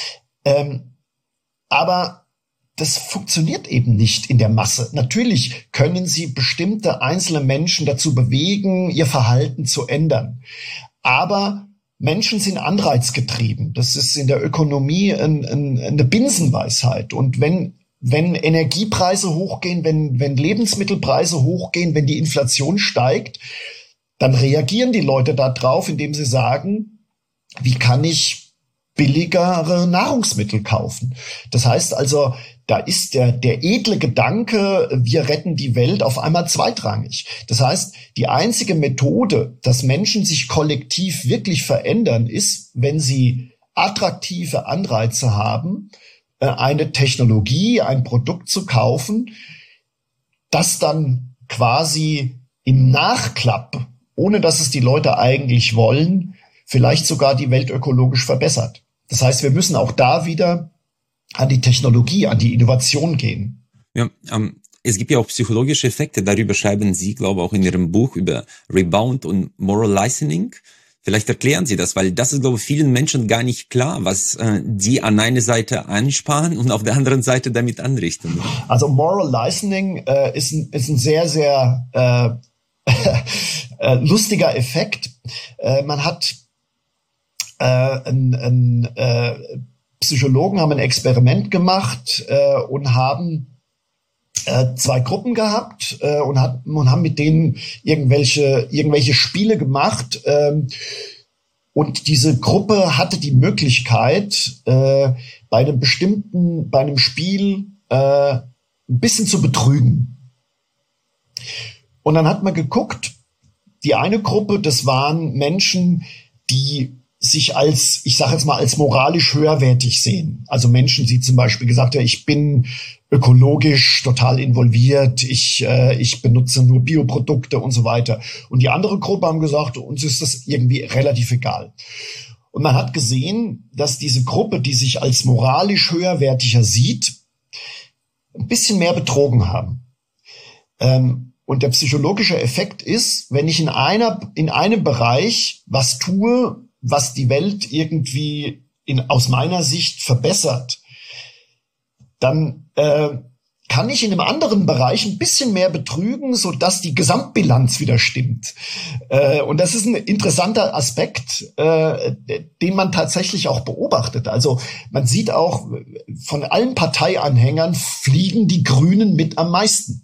Aber das funktioniert eben nicht in der Masse. Natürlich können Sie bestimmte einzelne Menschen dazu bewegen, ihr Verhalten zu ändern. Aber Menschen sind anreizgetrieben. Das ist in der Ökonomie eine Binsenweisheit. Und wenn Energiepreise hochgehen, wenn Lebensmittelpreise hochgehen, wenn die Inflation steigt, dann reagieren die Leute da drauf, indem sie sagen, wie kann ich billigere Nahrungsmittel kaufen? Das heißt also, da ist der edle Gedanke, wir retten die Welt, auf einmal zweitrangig. Das heißt, die einzige Methode, dass Menschen sich kollektiv wirklich verändern, ist, wenn sie attraktive Anreize haben, eine Technologie, ein Produkt zu kaufen, das dann quasi im Nachklapp, ohne dass es die Leute eigentlich wollen, vielleicht sogar die Welt ökologisch verbessert. Das heißt, wir müssen auch da wieder an die Technologie, an die Innovation gehen. Ja, es gibt ja auch psychologische Effekte. Darüber schreiben Sie, glaube ich, auch in Ihrem Buch über Rebound und Moral Licensing. Vielleicht erklären Sie das, weil das ist, glaube ich, vielen Menschen gar nicht klar, was die an einer Seite ansparen und auf der anderen Seite damit anrichten. Also Moral Licensing ist ein sehr, sehr lustiger Effekt. Man hat Psychologen haben ein Experiment gemacht und haben zwei Gruppen gehabt und haben mit denen irgendwelche Spiele gemacht. Und diese Gruppe hatte die Möglichkeit, bei einem Spiel ein bisschen zu betrügen. Und dann hat man geguckt, die eine Gruppe, das waren Menschen, die sich als, ich sage jetzt mal, als moralisch höherwertig sehen. Also Menschen, die zum Beispiel gesagt haben, ich bin ökologisch total involviert, ich benutze nur Bioprodukte und so weiter. Und die andere Gruppe haben gesagt, uns ist das irgendwie relativ egal. Und man hat gesehen, dass diese Gruppe, die sich als moralisch höherwertiger sieht, ein bisschen mehr betrogen haben. Und der psychologische Effekt ist, wenn ich in einem Bereich was tue, was die Welt irgendwie aus meiner Sicht verbessert, dann kann ich in einem anderen Bereich ein bisschen mehr betrügen, so dass die Gesamtbilanz wieder stimmt. Und das ist ein interessanter Aspekt, den man tatsächlich auch beobachtet. Also man sieht auch, von allen Parteianhängern fliegen die Grünen mit am meisten.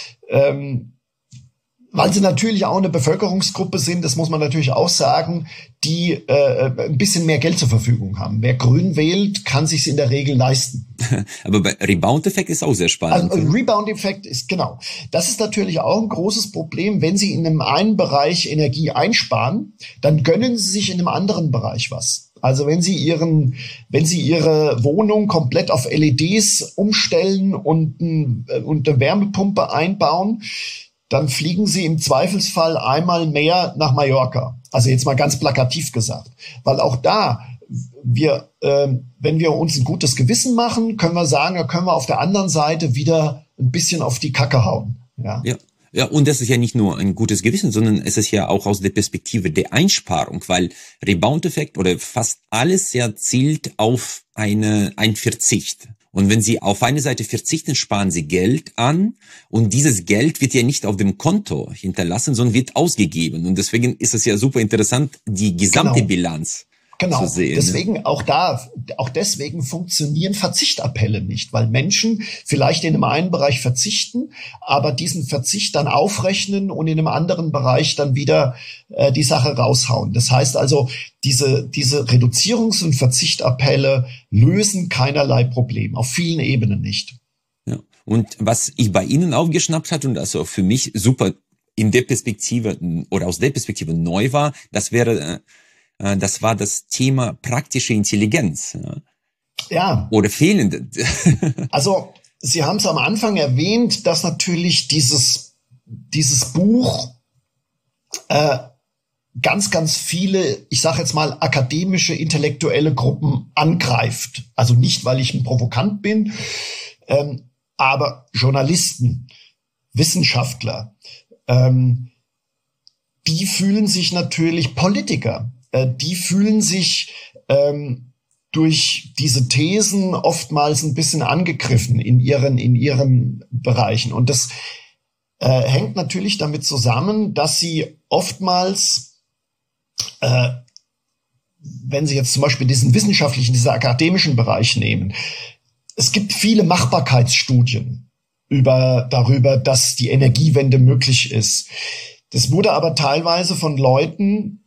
Weil sie natürlich auch eine Bevölkerungsgruppe sind, das muss man natürlich auch sagen, die ein bisschen mehr Geld zur Verfügung haben. Wer Grün wählt, kann sich's in der Regel leisten. Aber bei Rebound-Effekt ist auch sehr spannend. Also Rebound-Effekt ist, genau. Das ist natürlich auch ein großes Problem. Wenn Sie in einem einen Bereich Energie einsparen, dann gönnen Sie sich in einem anderen Bereich was. Also wenn Sie Ihre Wohnung komplett auf LEDs umstellen und eine Wärmepumpe einbauen, dann fliegen Sie im Zweifelsfall einmal mehr nach Mallorca. Also jetzt mal ganz plakativ gesagt. Weil auch da, wenn wir uns ein gutes Gewissen machen, können wir sagen, da können wir auf der anderen Seite wieder ein bisschen auf die Kacke hauen. Ja. Ja, und das ist ja nicht nur ein gutes Gewissen, sondern es ist ja auch aus der Perspektive der Einsparung, weil Rebound-Effekt oder fast alles ja zielt auf ein Verzicht. Und wenn Sie auf eine Seite verzichten, sparen Sie Geld an und dieses Geld wird ja nicht auf dem Konto hinterlassen, sondern wird ausgegeben. Und deswegen ist es ja super interessant, die gesamte Bilanz zu sehen. Deswegen deswegen funktionieren Verzichtappelle nicht, weil Menschen vielleicht in einem einen Bereich verzichten, aber diesen Verzicht dann aufrechnen und in einem anderen Bereich dann wieder die Sache raushauen. Das heißt also, diese Reduzierungs- und Verzichtappelle lösen keinerlei Problem, auf vielen Ebenen nicht. Ja. Und was ich bei Ihnen aufgeschnappt hat und also für mich super in der Perspektive oder aus der Perspektive neu war, das war das Thema praktische Intelligenz. Ja. Oder fehlende. Also, Sie haben es am Anfang erwähnt, dass natürlich dieses Buch ganz, ganz viele, ich sage jetzt mal, akademische, intellektuelle Gruppen angreift. Also nicht, weil ich ein Provokant bin, aber Journalisten, Wissenschaftler, die fühlen sich natürlich Politiker. Die fühlen sich durch diese Thesen oftmals ein bisschen angegriffen in ihren Bereichen. Und das hängt natürlich damit zusammen, dass sie oftmals, wenn Sie jetzt zum Beispiel diesen akademischen Bereich nehmen, es gibt viele Machbarkeitsstudien darüber, dass die Energiewende möglich ist. Das wurde aber teilweise von Leuten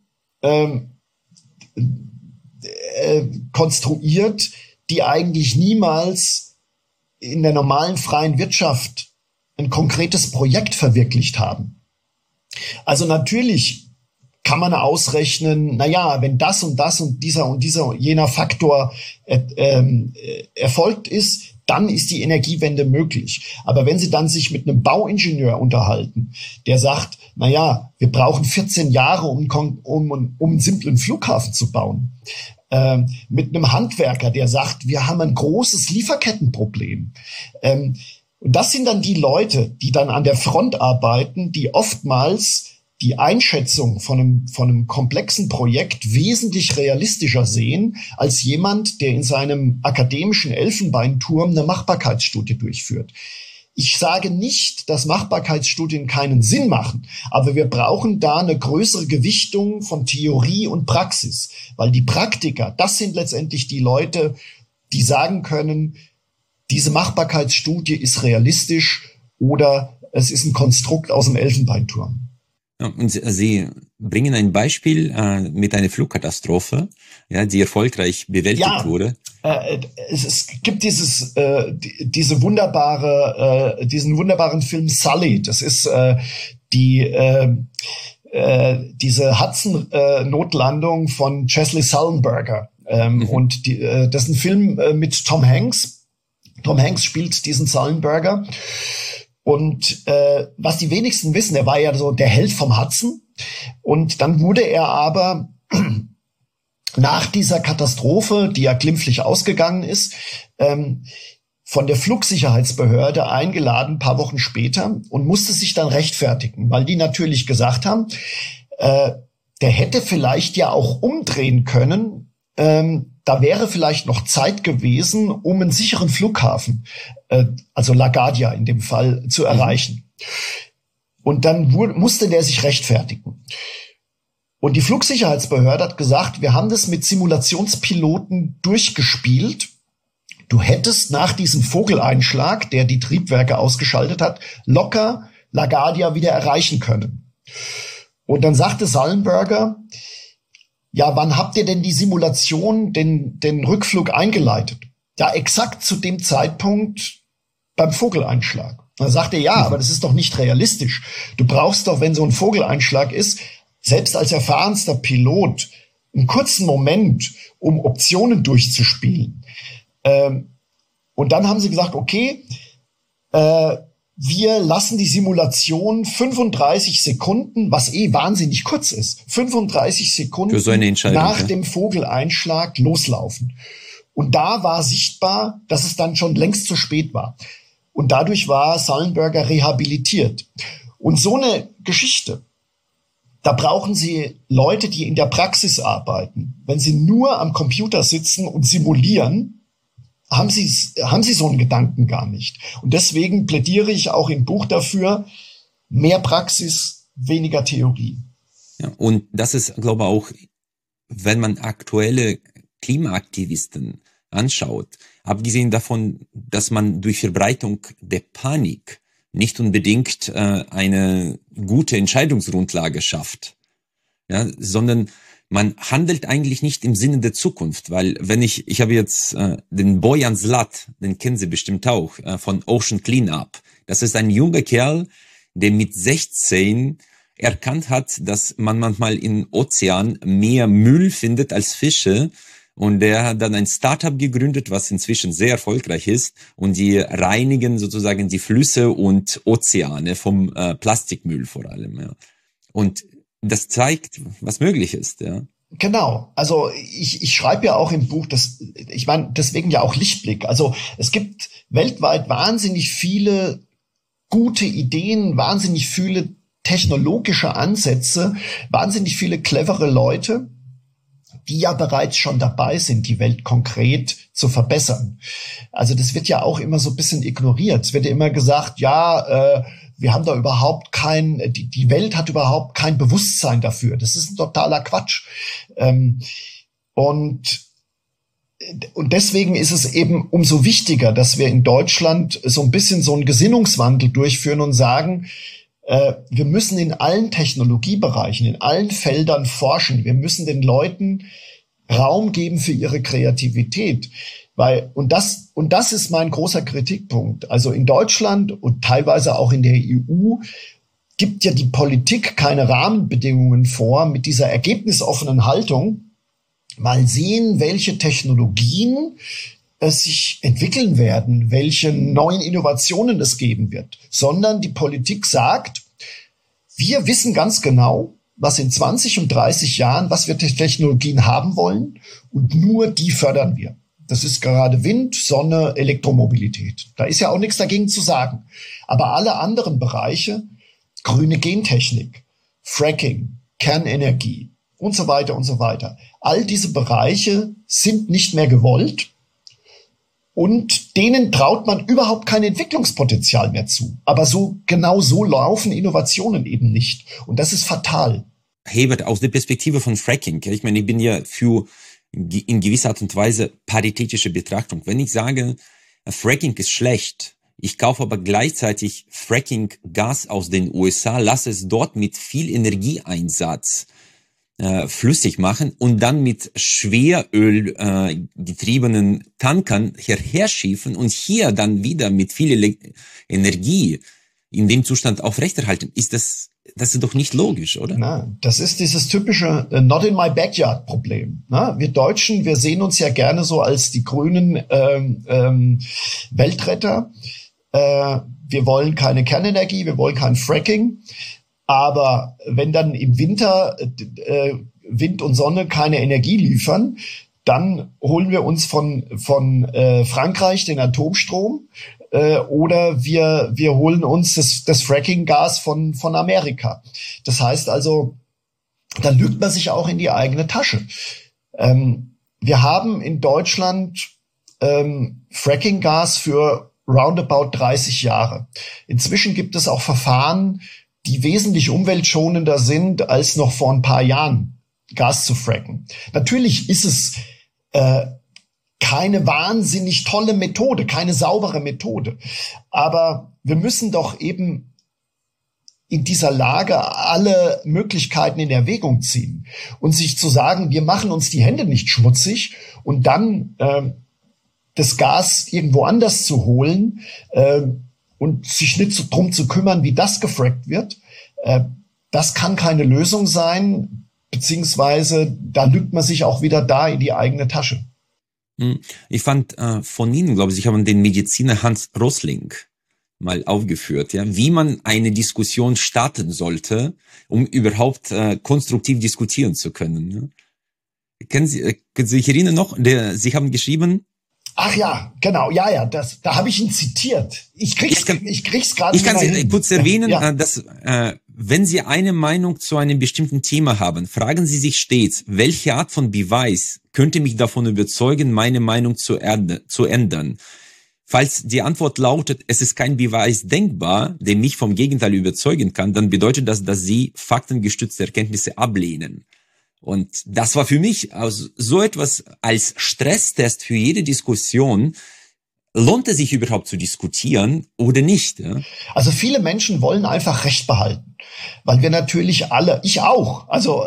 konstruiert, die eigentlich niemals in der normalen freien Wirtschaft ein konkretes Projekt verwirklicht haben. Also natürlich kann man ausrechnen, na ja, wenn das und das und dieser jener Faktor erfolgt ist, dann ist die Energiewende möglich. Aber wenn Sie dann sich mit einem Bauingenieur unterhalten, der sagt, na ja, wir brauchen 14 Jahre, um einen simplen Flughafen zu bauen, mit einem Handwerker, der sagt, wir haben ein großes Lieferkettenproblem. Und das sind dann die Leute, die dann an der Front arbeiten, die oftmals die Einschätzung von einem komplexen Projekt wesentlich realistischer sehen als jemand, der in seinem akademischen Elfenbeinturm eine Machbarkeitsstudie durchführt. Ich sage nicht, dass Machbarkeitsstudien keinen Sinn machen, aber wir brauchen da eine größere Gewichtung von Theorie und Praxis, weil die Praktiker, das sind letztendlich die Leute, die sagen können, diese Machbarkeitsstudie ist realistisch oder es ist ein Konstrukt aus dem Elfenbeinturm. Ja, und Sie bringen ein Beispiel mit einer Flugkatastrophe, ja, die erfolgreich bewältigt wurde. Es gibt diesen wunderbaren Film Sully. Das ist diese Hudson-Notlandung von Chesley Sullenberger. Und das ist ein Film mit Tom Hanks. Tom Hanks spielt diesen Sullenberger. Und was die wenigsten wissen, er war ja so der Held vom Hudson. Und dann wurde er aber nach dieser Katastrophe, die ja glimpflich ausgegangen ist, von der Flugsicherheitsbehörde eingeladen, ein paar Wochen später, und musste sich dann rechtfertigen, weil die natürlich gesagt haben, der hätte vielleicht ja auch umdrehen können. Da wäre vielleicht noch Zeit gewesen, um einen sicheren Flughafen, also LaGuardia in dem Fall, zu erreichen. Und dann musste der sich rechtfertigen. Und die Flugsicherheitsbehörde hat gesagt, wir haben das mit Simulationspiloten durchgespielt. Du hättest nach diesem Vogeleinschlag, der die Triebwerke ausgeschaltet hat, locker LaGuardia wieder erreichen können. Und dann sagte Sullenberger, ja, wann habt ihr denn die Simulation, den Rückflug eingeleitet? Ja, exakt zu dem Zeitpunkt beim Vogeleinschlag. Dann sagt er, ja, aber das ist doch nicht realistisch. Du brauchst doch, wenn so ein Vogeleinschlag ist, selbst als erfahrenster Pilot, einen kurzen Moment, um Optionen durchzuspielen. Und dann haben sie gesagt, okay, wir lassen die Simulation 35 Sekunden, was wahnsinnig kurz ist, 35 Sekunden für so eine Entscheidung, nach dem Vogeleinschlag loslaufen. Und da war sichtbar, dass es dann schon längst zu spät war. Und dadurch war Sullenberger rehabilitiert. Und so eine Geschichte, da brauchen Sie Leute, die in der Praxis arbeiten. Wenn Sie nur am Computer sitzen und simulieren, haben Sie so einen Gedanken gar nicht. Und deswegen plädiere ich auch im Buch dafür, mehr Praxis, weniger Theorie. Ja, und das ist, glaube ich, auch, wenn man aktuelle Klimaaktivisten anschaut, abgesehen davon, dass man durch Verbreitung der Panik nicht unbedingt eine gute Entscheidungsgrundlage schafft, ja, sondern man handelt eigentlich nicht im Sinne der Zukunft, weil wenn ich habe jetzt den Bojan Zlat, den kennen Sie bestimmt auch, von Ocean Cleanup. Das ist ein junger Kerl, der mit 16 erkannt hat, dass man manchmal im Ozean mehr Müll findet als Fische. Und der hat dann ein Startup gegründet, was inzwischen sehr erfolgreich ist. Und die reinigen sozusagen die Flüsse und Ozeane vom Plastikmüll vor allem. Ja. Und das zeigt, was möglich ist, ja. Genau. Also ich schreibe ja auch im Buch, ich meine, deswegen ja auch Lichtblick. Also es gibt weltweit wahnsinnig viele gute Ideen, wahnsinnig viele technologische Ansätze, wahnsinnig viele clevere Leute, die ja bereits schon dabei sind, die Welt konkret zu verbessern. Also das wird ja auch immer so ein bisschen ignoriert. Es wird ja immer gesagt, ja, wir haben da überhaupt die Welt hat überhaupt kein Bewusstsein dafür. Das ist ein totaler Quatsch. Und deswegen ist es eben umso wichtiger, dass wir in Deutschland so ein bisschen so einen Gesinnungswandel durchführen und sagen, wir müssen in allen Technologiebereichen, in allen Feldern forschen. Wir müssen den Leuten Raum geben für ihre Kreativität. Und das ist mein großer Kritikpunkt. Also in Deutschland und teilweise auch in der EU gibt ja die Politik keine Rahmenbedingungen vor mit dieser ergebnisoffenen Haltung. Mal sehen, welche Technologien sich entwickeln werden, welche neuen Innovationen es geben wird, sondern die Politik sagt, wir wissen ganz genau, was in 20 und 30 Jahren, was wir Technologien haben wollen und nur die fördern wir. Das ist gerade Wind, Sonne, Elektromobilität. Da ist ja auch nichts dagegen zu sagen. Aber alle anderen Bereiche, grüne Gentechnik, Fracking, Kernenergie und so weiter, all diese Bereiche sind nicht mehr gewollt und denen traut man überhaupt kein Entwicklungspotenzial mehr zu. Aber genau so laufen Innovationen eben nicht. Und das ist fatal. Hebert, aus der Perspektive von Fracking, ich meine, ich bin ja für in gewisser Art und Weise paritätische Betrachtung. Wenn ich sage, Fracking ist schlecht, ich kaufe aber gleichzeitig Fracking-Gas aus den USA, lasse es dort mit viel Energieeinsatz flüssig machen und dann mit Schweröl getriebenen Tankern herschiffen und hier dann wieder mit viel Energie in dem Zustand aufrechterhalten. Das ist doch nicht logisch, oder? Na, das ist dieses typische Not in my backyard Problem. Na, wir Deutschen, wir sehen uns ja gerne so als die grünen Weltretter. Wir wollen keine Kernenergie, wir wollen kein Fracking. Aber wenn dann im Winter Wind und Sonne keine Energie liefern, dann holen wir uns von Frankreich den Atomstrom. Oder wir holen uns das Fracking-Gas von Amerika. Das heißt also, da lügt man sich auch in die eigene Tasche. Wir haben in Deutschland Fracking-Gas für roundabout 30 Jahre. Inzwischen gibt es auch Verfahren, die wesentlich umweltschonender sind, als noch vor ein paar Jahren Gas zu fracken. Natürlich ist es keine wahnsinnig tolle Methode, keine saubere Methode. Aber wir müssen doch eben in dieser Lage alle Möglichkeiten in Erwägung ziehen und sich zu sagen, wir machen uns die Hände nicht schmutzig und dann das Gas irgendwo anders zu holen und sich nicht drum zu kümmern, wie das gefrackt wird. Das kann keine Lösung sein, beziehungsweise da lügt man sich auch wieder da in die eigene Tasche. Ich fand von Ihnen, glaube ich, haben den Mediziner Hans Rosling mal aufgeführt, ja, wie man eine Diskussion starten sollte, um überhaupt konstruktiv diskutieren zu können. Ja. Können Sie sich erinnern noch? Sie haben geschrieben. Ach ja, genau, ja, da habe ich ihn zitiert. Ich krieg's gerade. Ich kann Sie kurz erwähnen, dass wenn Sie eine Meinung zu einem bestimmten Thema haben, fragen Sie sich stets, welche Art von Beweis könnte mich davon überzeugen, meine Meinung zu ändern. Falls die Antwort lautet, es ist kein Beweis denkbar, der mich vom Gegenteil überzeugen kann, dann bedeutet das, dass Sie faktengestützte Erkenntnisse ablehnen. Und das war für mich also so etwas als Stresstest für jede Diskussion. Lohnt es sich überhaupt zu diskutieren oder nicht? Ja? Also viele Menschen wollen einfach Recht behalten, weil wir natürlich alle, ich auch, also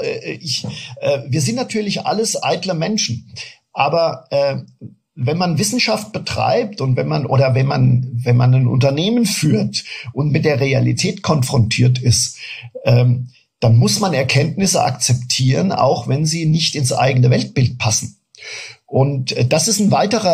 wir sind natürlich alles eitle Menschen. Aber wenn man Wissenschaft betreibt und wenn man ein Unternehmen führt und mit der Realität konfrontiert ist, dann muss man Erkenntnisse akzeptieren, auch wenn sie nicht ins eigene Weltbild passen. Und das ist ein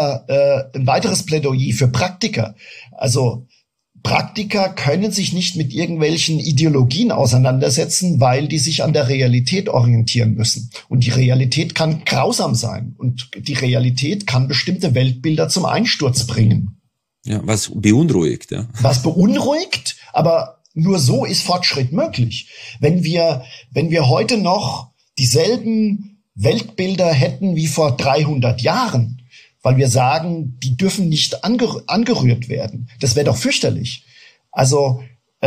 weiteres Plädoyer für Praktiker. Also Praktiker können sich nicht mit irgendwelchen Ideologien auseinandersetzen, weil die sich an der Realität orientieren müssen. Und die Realität kann grausam sein. Und die Realität kann bestimmte Weltbilder zum Einsturz bringen. Ja, was beunruhigt, ja. Was beunruhigt, aber nur so ist Fortschritt möglich. Wenn wir heute noch dieselben Weltbilder hätten wie vor 300 Jahren, weil wir sagen, die dürfen nicht angerührt werden. Das wäre doch fürchterlich. Also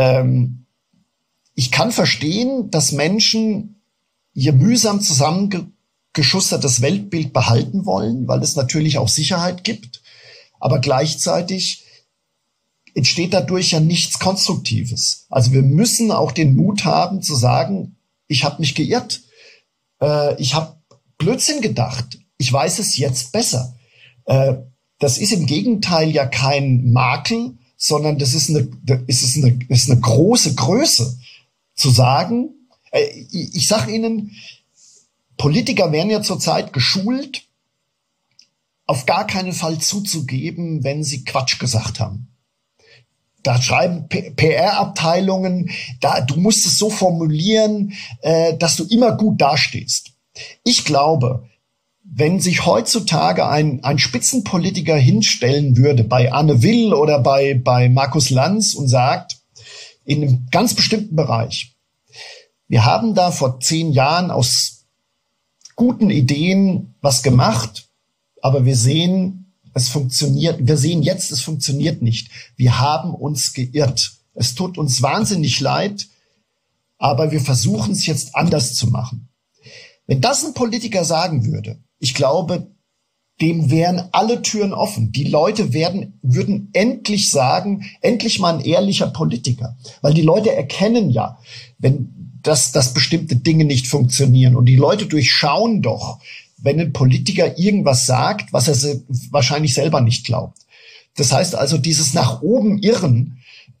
ich kann verstehen, dass Menschen ihr mühsam zusammengeschustertes Weltbild behalten wollen, weil es natürlich auch Sicherheit gibt. Aber gleichzeitig entsteht dadurch ja nichts Konstruktives. Also wir müssen auch den Mut haben zu sagen, ich habe mich geirrt. Ich habe Blödsinn gedacht. Ich weiß es jetzt besser. Das ist im Gegenteil ja kein Makel, sondern das ist eine große Größe. zu sagen, ich sage Ihnen, Politiker werden ja zurzeit geschult, auf gar keinen Fall zuzugeben, wenn sie Quatsch gesagt haben. Da schreiben PR-Abteilungen, du musst es so formulieren, dass du immer gut dastehst. Ich glaube, wenn sich heutzutage ein Spitzenpolitiker hinstellen würde, bei Anne Will oder bei Markus Lanz und sagt, in einem ganz bestimmten Bereich, wir haben da vor 10 Jahren aus guten Ideen was gemacht, aber wir sehen, es funktioniert. Wir sehen jetzt, es funktioniert nicht. Wir haben uns geirrt. Es tut uns wahnsinnig leid, aber wir versuchen es jetzt anders zu machen. Wenn das ein Politiker sagen würde, ich glaube, dem wären alle Türen offen. Die Leute würden endlich sagen, endlich mal ein ehrlicher Politiker. Weil die Leute erkennen ja, dass bestimmte Dinge nicht funktionieren. Und die Leute durchschauen doch, wenn ein Politiker irgendwas sagt, was er wahrscheinlich selber nicht glaubt. Das heißt also, dieses nach oben Irren,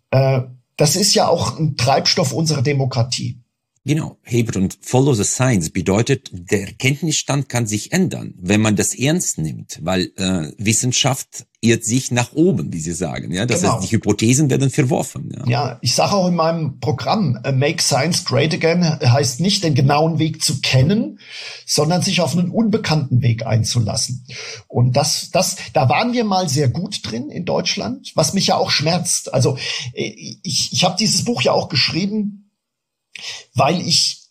das ist ja auch ein Treibstoff unserer Demokratie. Genau, Heber, und Follow the Science bedeutet, der Kenntnisstand kann sich ändern, wenn man das ernst nimmt, weil Wissenschaft irrt sich nach oben, wie Sie sagen. Ja, das heißt, die Hypothesen werden verworfen. Ja, ich sage auch in meinem Programm, Make Science Great Again heißt nicht, den genauen Weg zu kennen, sondern sich auf einen unbekannten Weg einzulassen. Und da waren wir mal sehr gut drin in Deutschland, was mich ja auch schmerzt. Also ich habe dieses Buch ja auch geschrieben, weil ich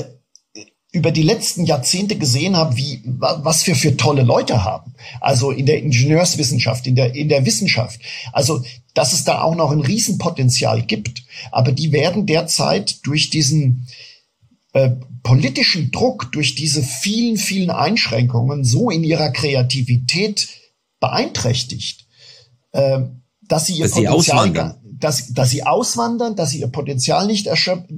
über die letzten Jahrzehnte gesehen habe, was wir für tolle Leute haben. Also in der Ingenieurswissenschaft, in der Wissenschaft. Also, dass es da auch noch ein Riesenpotenzial gibt. Aber die werden derzeit durch diesen politischen Druck, durch diese vielen, vielen Einschränkungen so in ihrer Kreativität beeinträchtigt, dass sie ihr Potenzial dass sie auswandern, dass sie ihr Potenzial nicht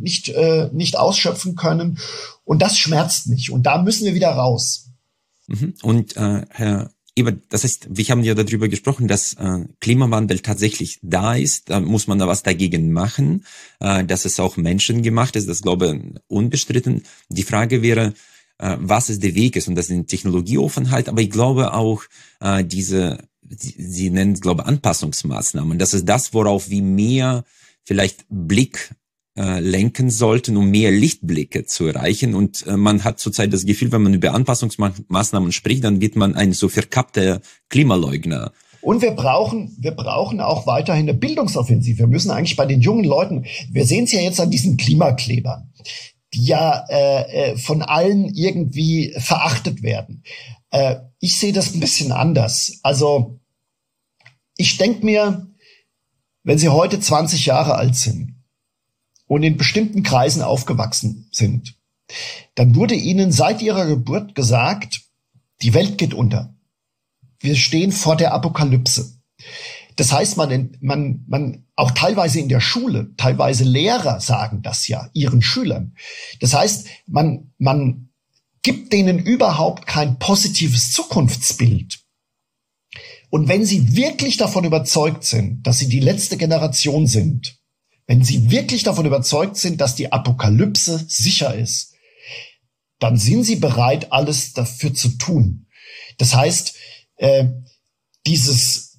ausschöpfen können. Und das schmerzt mich. Und da müssen wir wieder raus. Und Herr Eber, das heißt, wir haben ja darüber gesprochen, dass Klimawandel tatsächlich da ist. Da muss man da was dagegen machen. Dass es auch menschengemacht ist, das glaube ich unbestritten. Die Frage wäre, was es der Weg ist. Und das sind Technologieoffenheit. Aber ich glaube auch, Sie nennen es, glaube ich, Anpassungsmaßnahmen. Das ist das, worauf wir mehr vielleicht Blick lenken sollten, um mehr Lichtblicke zu erreichen. Und man hat zurzeit das Gefühl, wenn man über Anpassungsmaßnahmen spricht, dann wird man ein so verkappter Klimaleugner. Und wir brauchen auch weiterhin eine Bildungsoffensive. Wir müssen eigentlich bei den jungen Leuten, wir sehen es ja jetzt an diesen Klimaklebern, die ja von allen irgendwie verachtet werden. Ich sehe das ein bisschen anders. Also ich denke mir, wenn Sie heute 20 Jahre alt sind und in bestimmten Kreisen aufgewachsen sind, dann wurde Ihnen seit Ihrer Geburt gesagt, die Welt geht unter. Wir stehen vor der Apokalypse. Das heißt, man auch teilweise in der Schule, teilweise Lehrer sagen das ja ihren Schülern. Das heißt, man gibt denen überhaupt kein positives Zukunftsbild. Und wenn sie wirklich davon überzeugt sind, dass sie die letzte Generation sind, wenn sie wirklich davon überzeugt sind, dass die Apokalypse sicher ist, dann sind sie bereit, alles dafür zu tun. Das heißt, dieses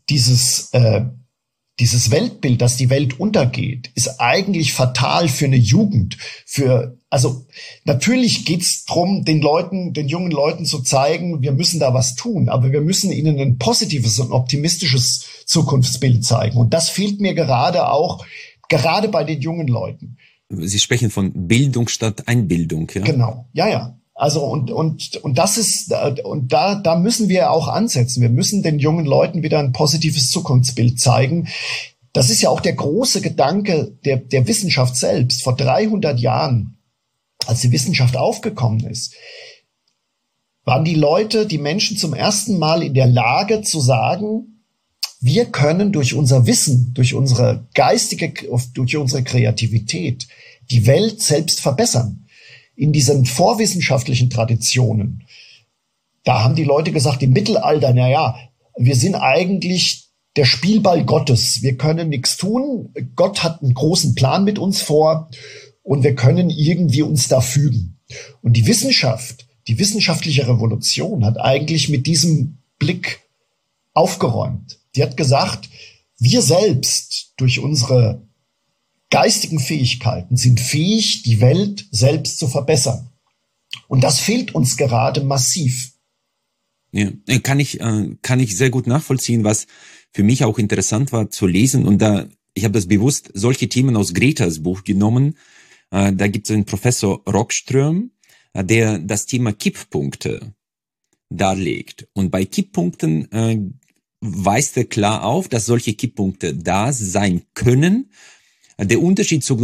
Weltbild, dass die Welt untergeht, ist eigentlich fatal für eine Jugend. Also natürlich geht's drum, den jungen Leuten zu zeigen, wir müssen da was tun, aber wir müssen ihnen ein positives und optimistisches Zukunftsbild zeigen. Und das fehlt mir gerade bei den jungen Leuten. Sie sprechen von Bildung statt Einbildung, ja? Genau, ja. Also und das ist, und da müssen wir auch ansetzen. Wir müssen den jungen Leuten wieder ein positives Zukunftsbild zeigen. Das ist ja auch der große Gedanke der Wissenschaft selbst. Vor 300 Jahren, als die Wissenschaft aufgekommen ist, waren die Menschen zum ersten Mal in der Lage zu sagen, wir können durch unser Wissen, durch unsere Kreativität die Welt selbst verbessern. In diesen vorwissenschaftlichen Traditionen, da haben die Leute gesagt, im Mittelalter, wir sind eigentlich der Spielball Gottes. Wir können nichts tun. Gott hat einen großen Plan mit uns vor und wir können irgendwie uns da fügen. Und die Wissenschaft, die wissenschaftliche Revolution hat eigentlich mit diesem Blick aufgeräumt. Die hat gesagt, wir selbst durch unsere geistigen Fähigkeiten sind fähig, die Welt selbst zu verbessern. Und das fehlt uns gerade massiv. Ja, kann ich sehr gut nachvollziehen, was für mich auch interessant war zu lesen. Und ich habe das bewusst solche Themen aus Gretas Buch genommen. Da gibt es einen Professor Rockström, der das Thema Kipppunkte darlegt. Und bei Kipppunkten weist er klar auf, dass solche Kipppunkte da sein können. Der Unterschied zum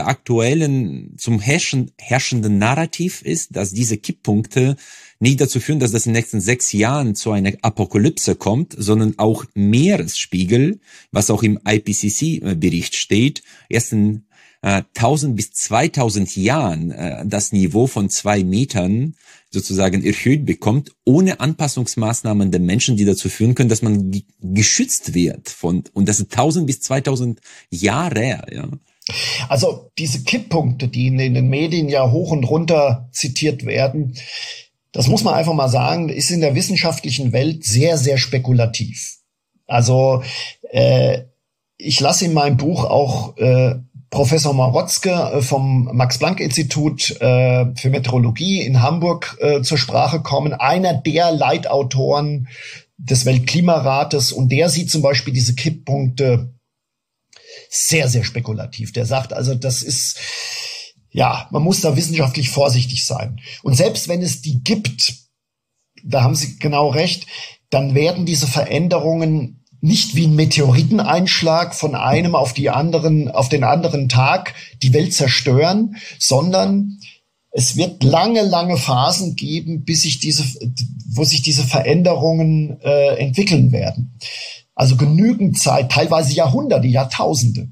herrschenden Narrativ ist, dass diese Kipppunkte nicht dazu führen, dass das in den nächsten 6 Jahren zu einer Apokalypse kommt, sondern auch Meeresspiegel, was auch im IPCC-Bericht steht, erst in 1000 bis 2000 Jahren das Niveau von 2 Metern sozusagen erhöht bekommt, ohne Anpassungsmaßnahmen der Menschen, die dazu führen können, dass man geschützt wird und das ist 1000 bis 2000 Jahre, ja. Also diese Kipppunkte, die in den Medien ja hoch und runter zitiert werden, das muss man einfach mal sagen, ist in der wissenschaftlichen Welt sehr, sehr spekulativ. Also ich lasse in meinem Buch auch Professor Marotzke vom Max-Planck-Institut für Meteorologie in Hamburg zur Sprache kommen, einer der Leitautoren des Weltklimarates, und der sieht zum Beispiel diese Kipppunkte sehr, sehr spekulativ. Der sagt also, das ist, ja, man muss da wissenschaftlich vorsichtig sein. Und selbst wenn es die gibt, da haben Sie genau recht, dann werden diese Veränderungen nicht wie ein Meteoriteneinschlag von einem auf den anderen Tag die Welt zerstören, sondern es wird lange, lange Phasen geben, wo sich diese Veränderungen entwickeln werden. Also genügend Zeit, teilweise Jahrhunderte, Jahrtausende.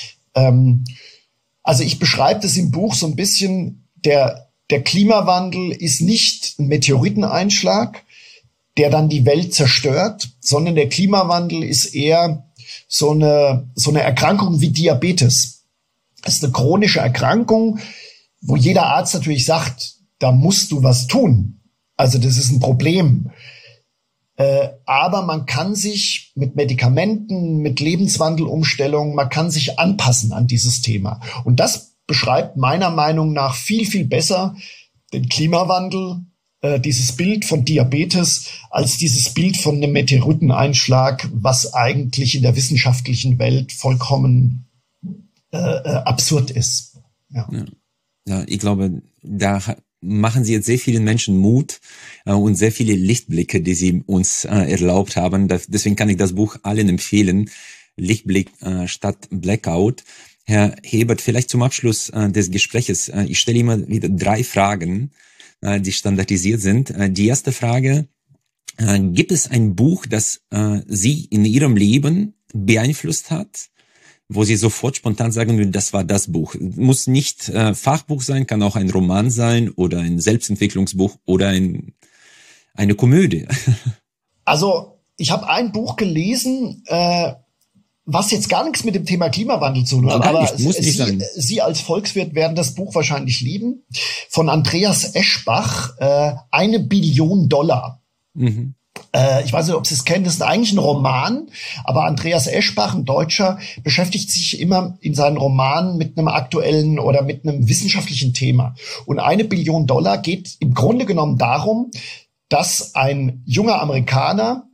Also ich beschreibe das im Buch so ein bisschen, der Klimawandel ist nicht ein Meteoriteneinschlag, der dann die Welt zerstört, sondern der Klimawandel ist eher so eine Erkrankung wie Diabetes. Das ist eine chronische Erkrankung, wo jeder Arzt natürlich sagt, da musst du was tun. Also das ist ein Problem. Aber man kann sich mit Medikamenten, mit Lebenswandelumstellungen, man kann sich anpassen an dieses Thema. Und das beschreibt meiner Meinung nach viel, viel besser den Klimawandel, dieses Bild von Diabetes, als dieses Bild von einem Meteoriteneinschlag, was eigentlich in der wissenschaftlichen Welt vollkommen absurd ist. Ja. Ja, ich glaube, da machen Sie jetzt sehr vielen Menschen Mut und sehr viele Lichtblicke, die Sie uns erlaubt haben. Deswegen kann ich das Buch allen empfehlen. Lichtblick statt Blackout. Herr Hebert, vielleicht zum Abschluss des Gespräches. Ich stelle immer wieder 3 Fragen, die standardisiert sind. Die erste Frage, gibt es ein Buch, das Sie in Ihrem Leben beeinflusst hat, wo Sie sofort spontan sagen würden, das war das Buch? Muss nicht Fachbuch sein, kann auch ein Roman sein oder ein Selbstentwicklungsbuch oder eine Komödie. Also ich habe ein Buch gelesen, was jetzt gar nichts mit dem Thema Klimawandel zu tun hat, aber Sie als Volkswirt werden das Buch wahrscheinlich lieben, von Andreas Eschbach, 1 Billion $. Mhm. Ich weiß nicht, ob Sie es kennen, das ist eigentlich ein Roman, aber Andreas Eschbach, ein Deutscher, beschäftigt sich immer in seinen Romanen mit einem aktuellen oder mit einem wissenschaftlichen Thema. Und 1 Billion $ geht im Grunde genommen darum, dass ein junger Amerikaner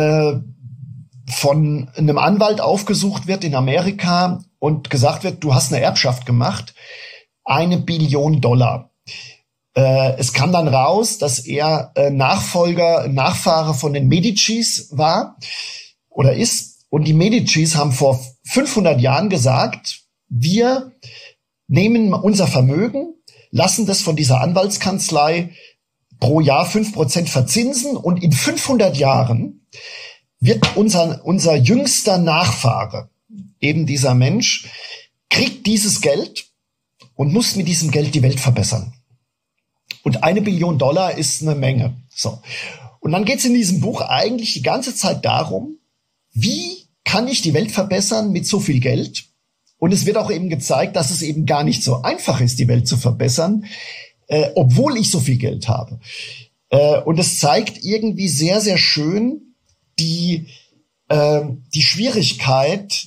von einem Anwalt aufgesucht wird in Amerika und gesagt wird, du hast eine Erbschaft gemacht, 1 Billion $. Es kam dann raus, dass er Nachfahre von den Medicis war oder ist. Und die Medicis haben vor 500 Jahren gesagt, wir nehmen unser Vermögen, lassen das von dieser Anwaltskanzlei pro Jahr 5% verzinsen und in 500 Jahren wird unser jüngster Nachfahre, eben dieser Mensch, kriegt dieses Geld und muss mit diesem Geld die Welt verbessern. Und 1 Billion $ ist eine Menge. So. Und dann geht es in diesem Buch eigentlich die ganze Zeit darum, wie kann ich die Welt verbessern mit so viel Geld? Und es wird auch eben gezeigt, dass es eben gar nicht so einfach ist, die Welt zu verbessern, obwohl ich so viel Geld habe. Und es zeigt irgendwie sehr, sehr schön die Schwierigkeit,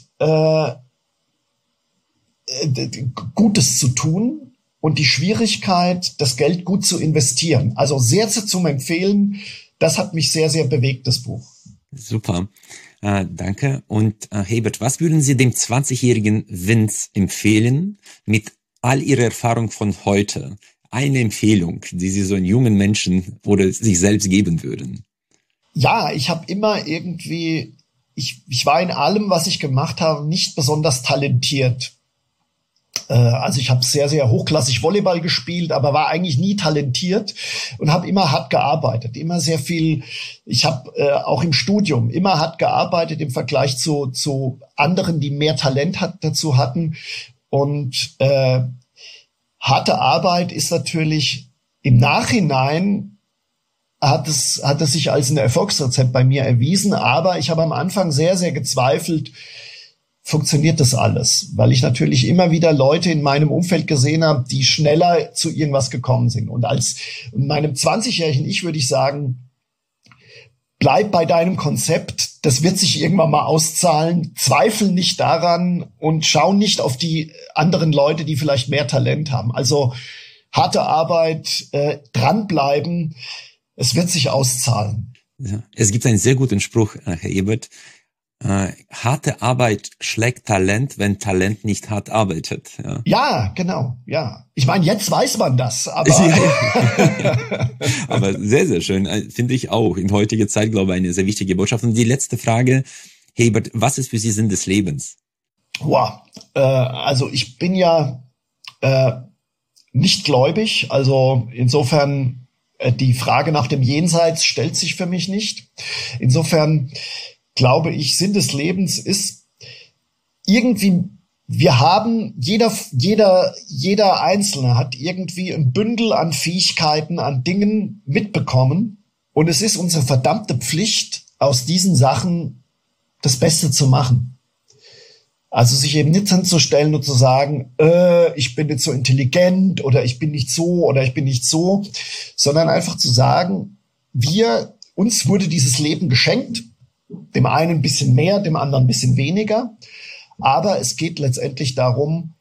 Gutes zu tun und die Schwierigkeit, das Geld gut zu investieren. Also sehr zum Empfehlen. Das hat mich sehr, sehr bewegt, das Buch. Super. Danke. Und Herbert, was würden Sie dem 20-jährigen Vince empfehlen mit all Ihrer Erfahrung von heute? Eine Empfehlung, die Sie so einen jungen Menschen oder sich selbst geben würden? Ja, ich habe immer irgendwie, ich war in allem, was ich gemacht habe, nicht besonders talentiert. Also ich habe sehr, sehr hochklassig Volleyball gespielt, aber war eigentlich nie talentiert und habe immer hart gearbeitet, immer sehr viel. Ich habe auch im Studium immer hart gearbeitet im Vergleich zu anderen, die mehr Talent dazu hatten. Und harte Arbeit ist natürlich im Nachhinein hat es sich als ein Erfolgsrezept bei mir erwiesen, aber ich habe am Anfang sehr, sehr gezweifelt, funktioniert das alles? Weil ich natürlich immer wieder Leute in meinem Umfeld gesehen habe, die schneller zu irgendwas gekommen sind. Und als in meinem 20-jährigen Ich würde ich sagen, bleib bei deinem Konzept, das wird sich irgendwann mal auszahlen, zweifel nicht daran und schau nicht auf die anderen Leute, die vielleicht mehr Talent haben. Also harte Arbeit, dranbleiben, es wird sich auszahlen. Ja, es gibt einen sehr guten Spruch, Herr Ebert. Harte Arbeit schlägt Talent, wenn Talent nicht hart arbeitet. Ja, genau, ja. Ich meine, jetzt weiß man das, aber... Ja. Aber sehr, sehr schön, finde ich auch. In heutiger Zeit, glaube ich, eine sehr wichtige Botschaft. Und die letzte Frage, Herbert, was ist für Sie Sinn des Lebens? Wow, also ich bin ja nicht gläubig, also insofern die Frage nach dem Jenseits stellt sich für mich nicht. Insofern glaube ich, Sinn des Lebens ist irgendwie, wir haben, jeder Einzelne hat irgendwie ein Bündel an Fähigkeiten, an Dingen mitbekommen. Und es ist unsere verdammte Pflicht, aus diesen Sachen das Beste zu machen. Also sich eben nicht hinzustellen und zu sagen, ich bin nicht so intelligent oder ich bin nicht so oder ich bin nicht so, sondern einfach zu sagen, uns wurde dieses Leben geschenkt. Dem einen ein bisschen mehr, dem anderen ein bisschen weniger. Aber es geht letztendlich darum,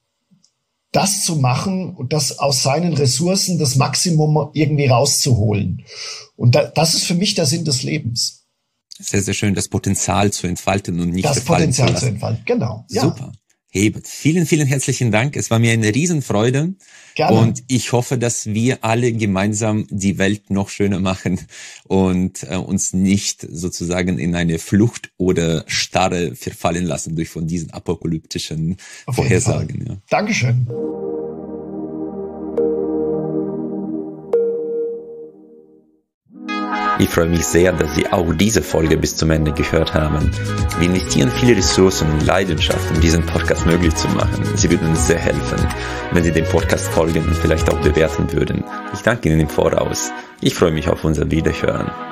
das zu machen und das aus seinen Ressourcen das Maximum irgendwie rauszuholen. Und das ist für mich der Sinn des Lebens. Sehr, sehr schön, das Potenzial zu entfalten und nicht das Potenzial zu entfalten, genau. Ja. Super. Herbert, vielen, vielen herzlichen Dank. Es war mir eine Riesenfreude. Gerne. Und ich hoffe, dass wir alle gemeinsam die Welt noch schöner machen und uns nicht sozusagen in eine Flucht oder Starre verfallen lassen durch von diesen apokalyptischen Vorhersagen. Ja. Dankeschön. Ich freue mich sehr, dass Sie auch diese Folge bis zum Ende gehört haben. Wir investieren viele Ressourcen und Leidenschaft, um diesen Podcast möglich zu machen. Sie würden uns sehr helfen, wenn Sie dem Podcast folgen und vielleicht auch bewerten würden. Ich danke Ihnen im Voraus. Ich freue mich auf unser Wiederhören.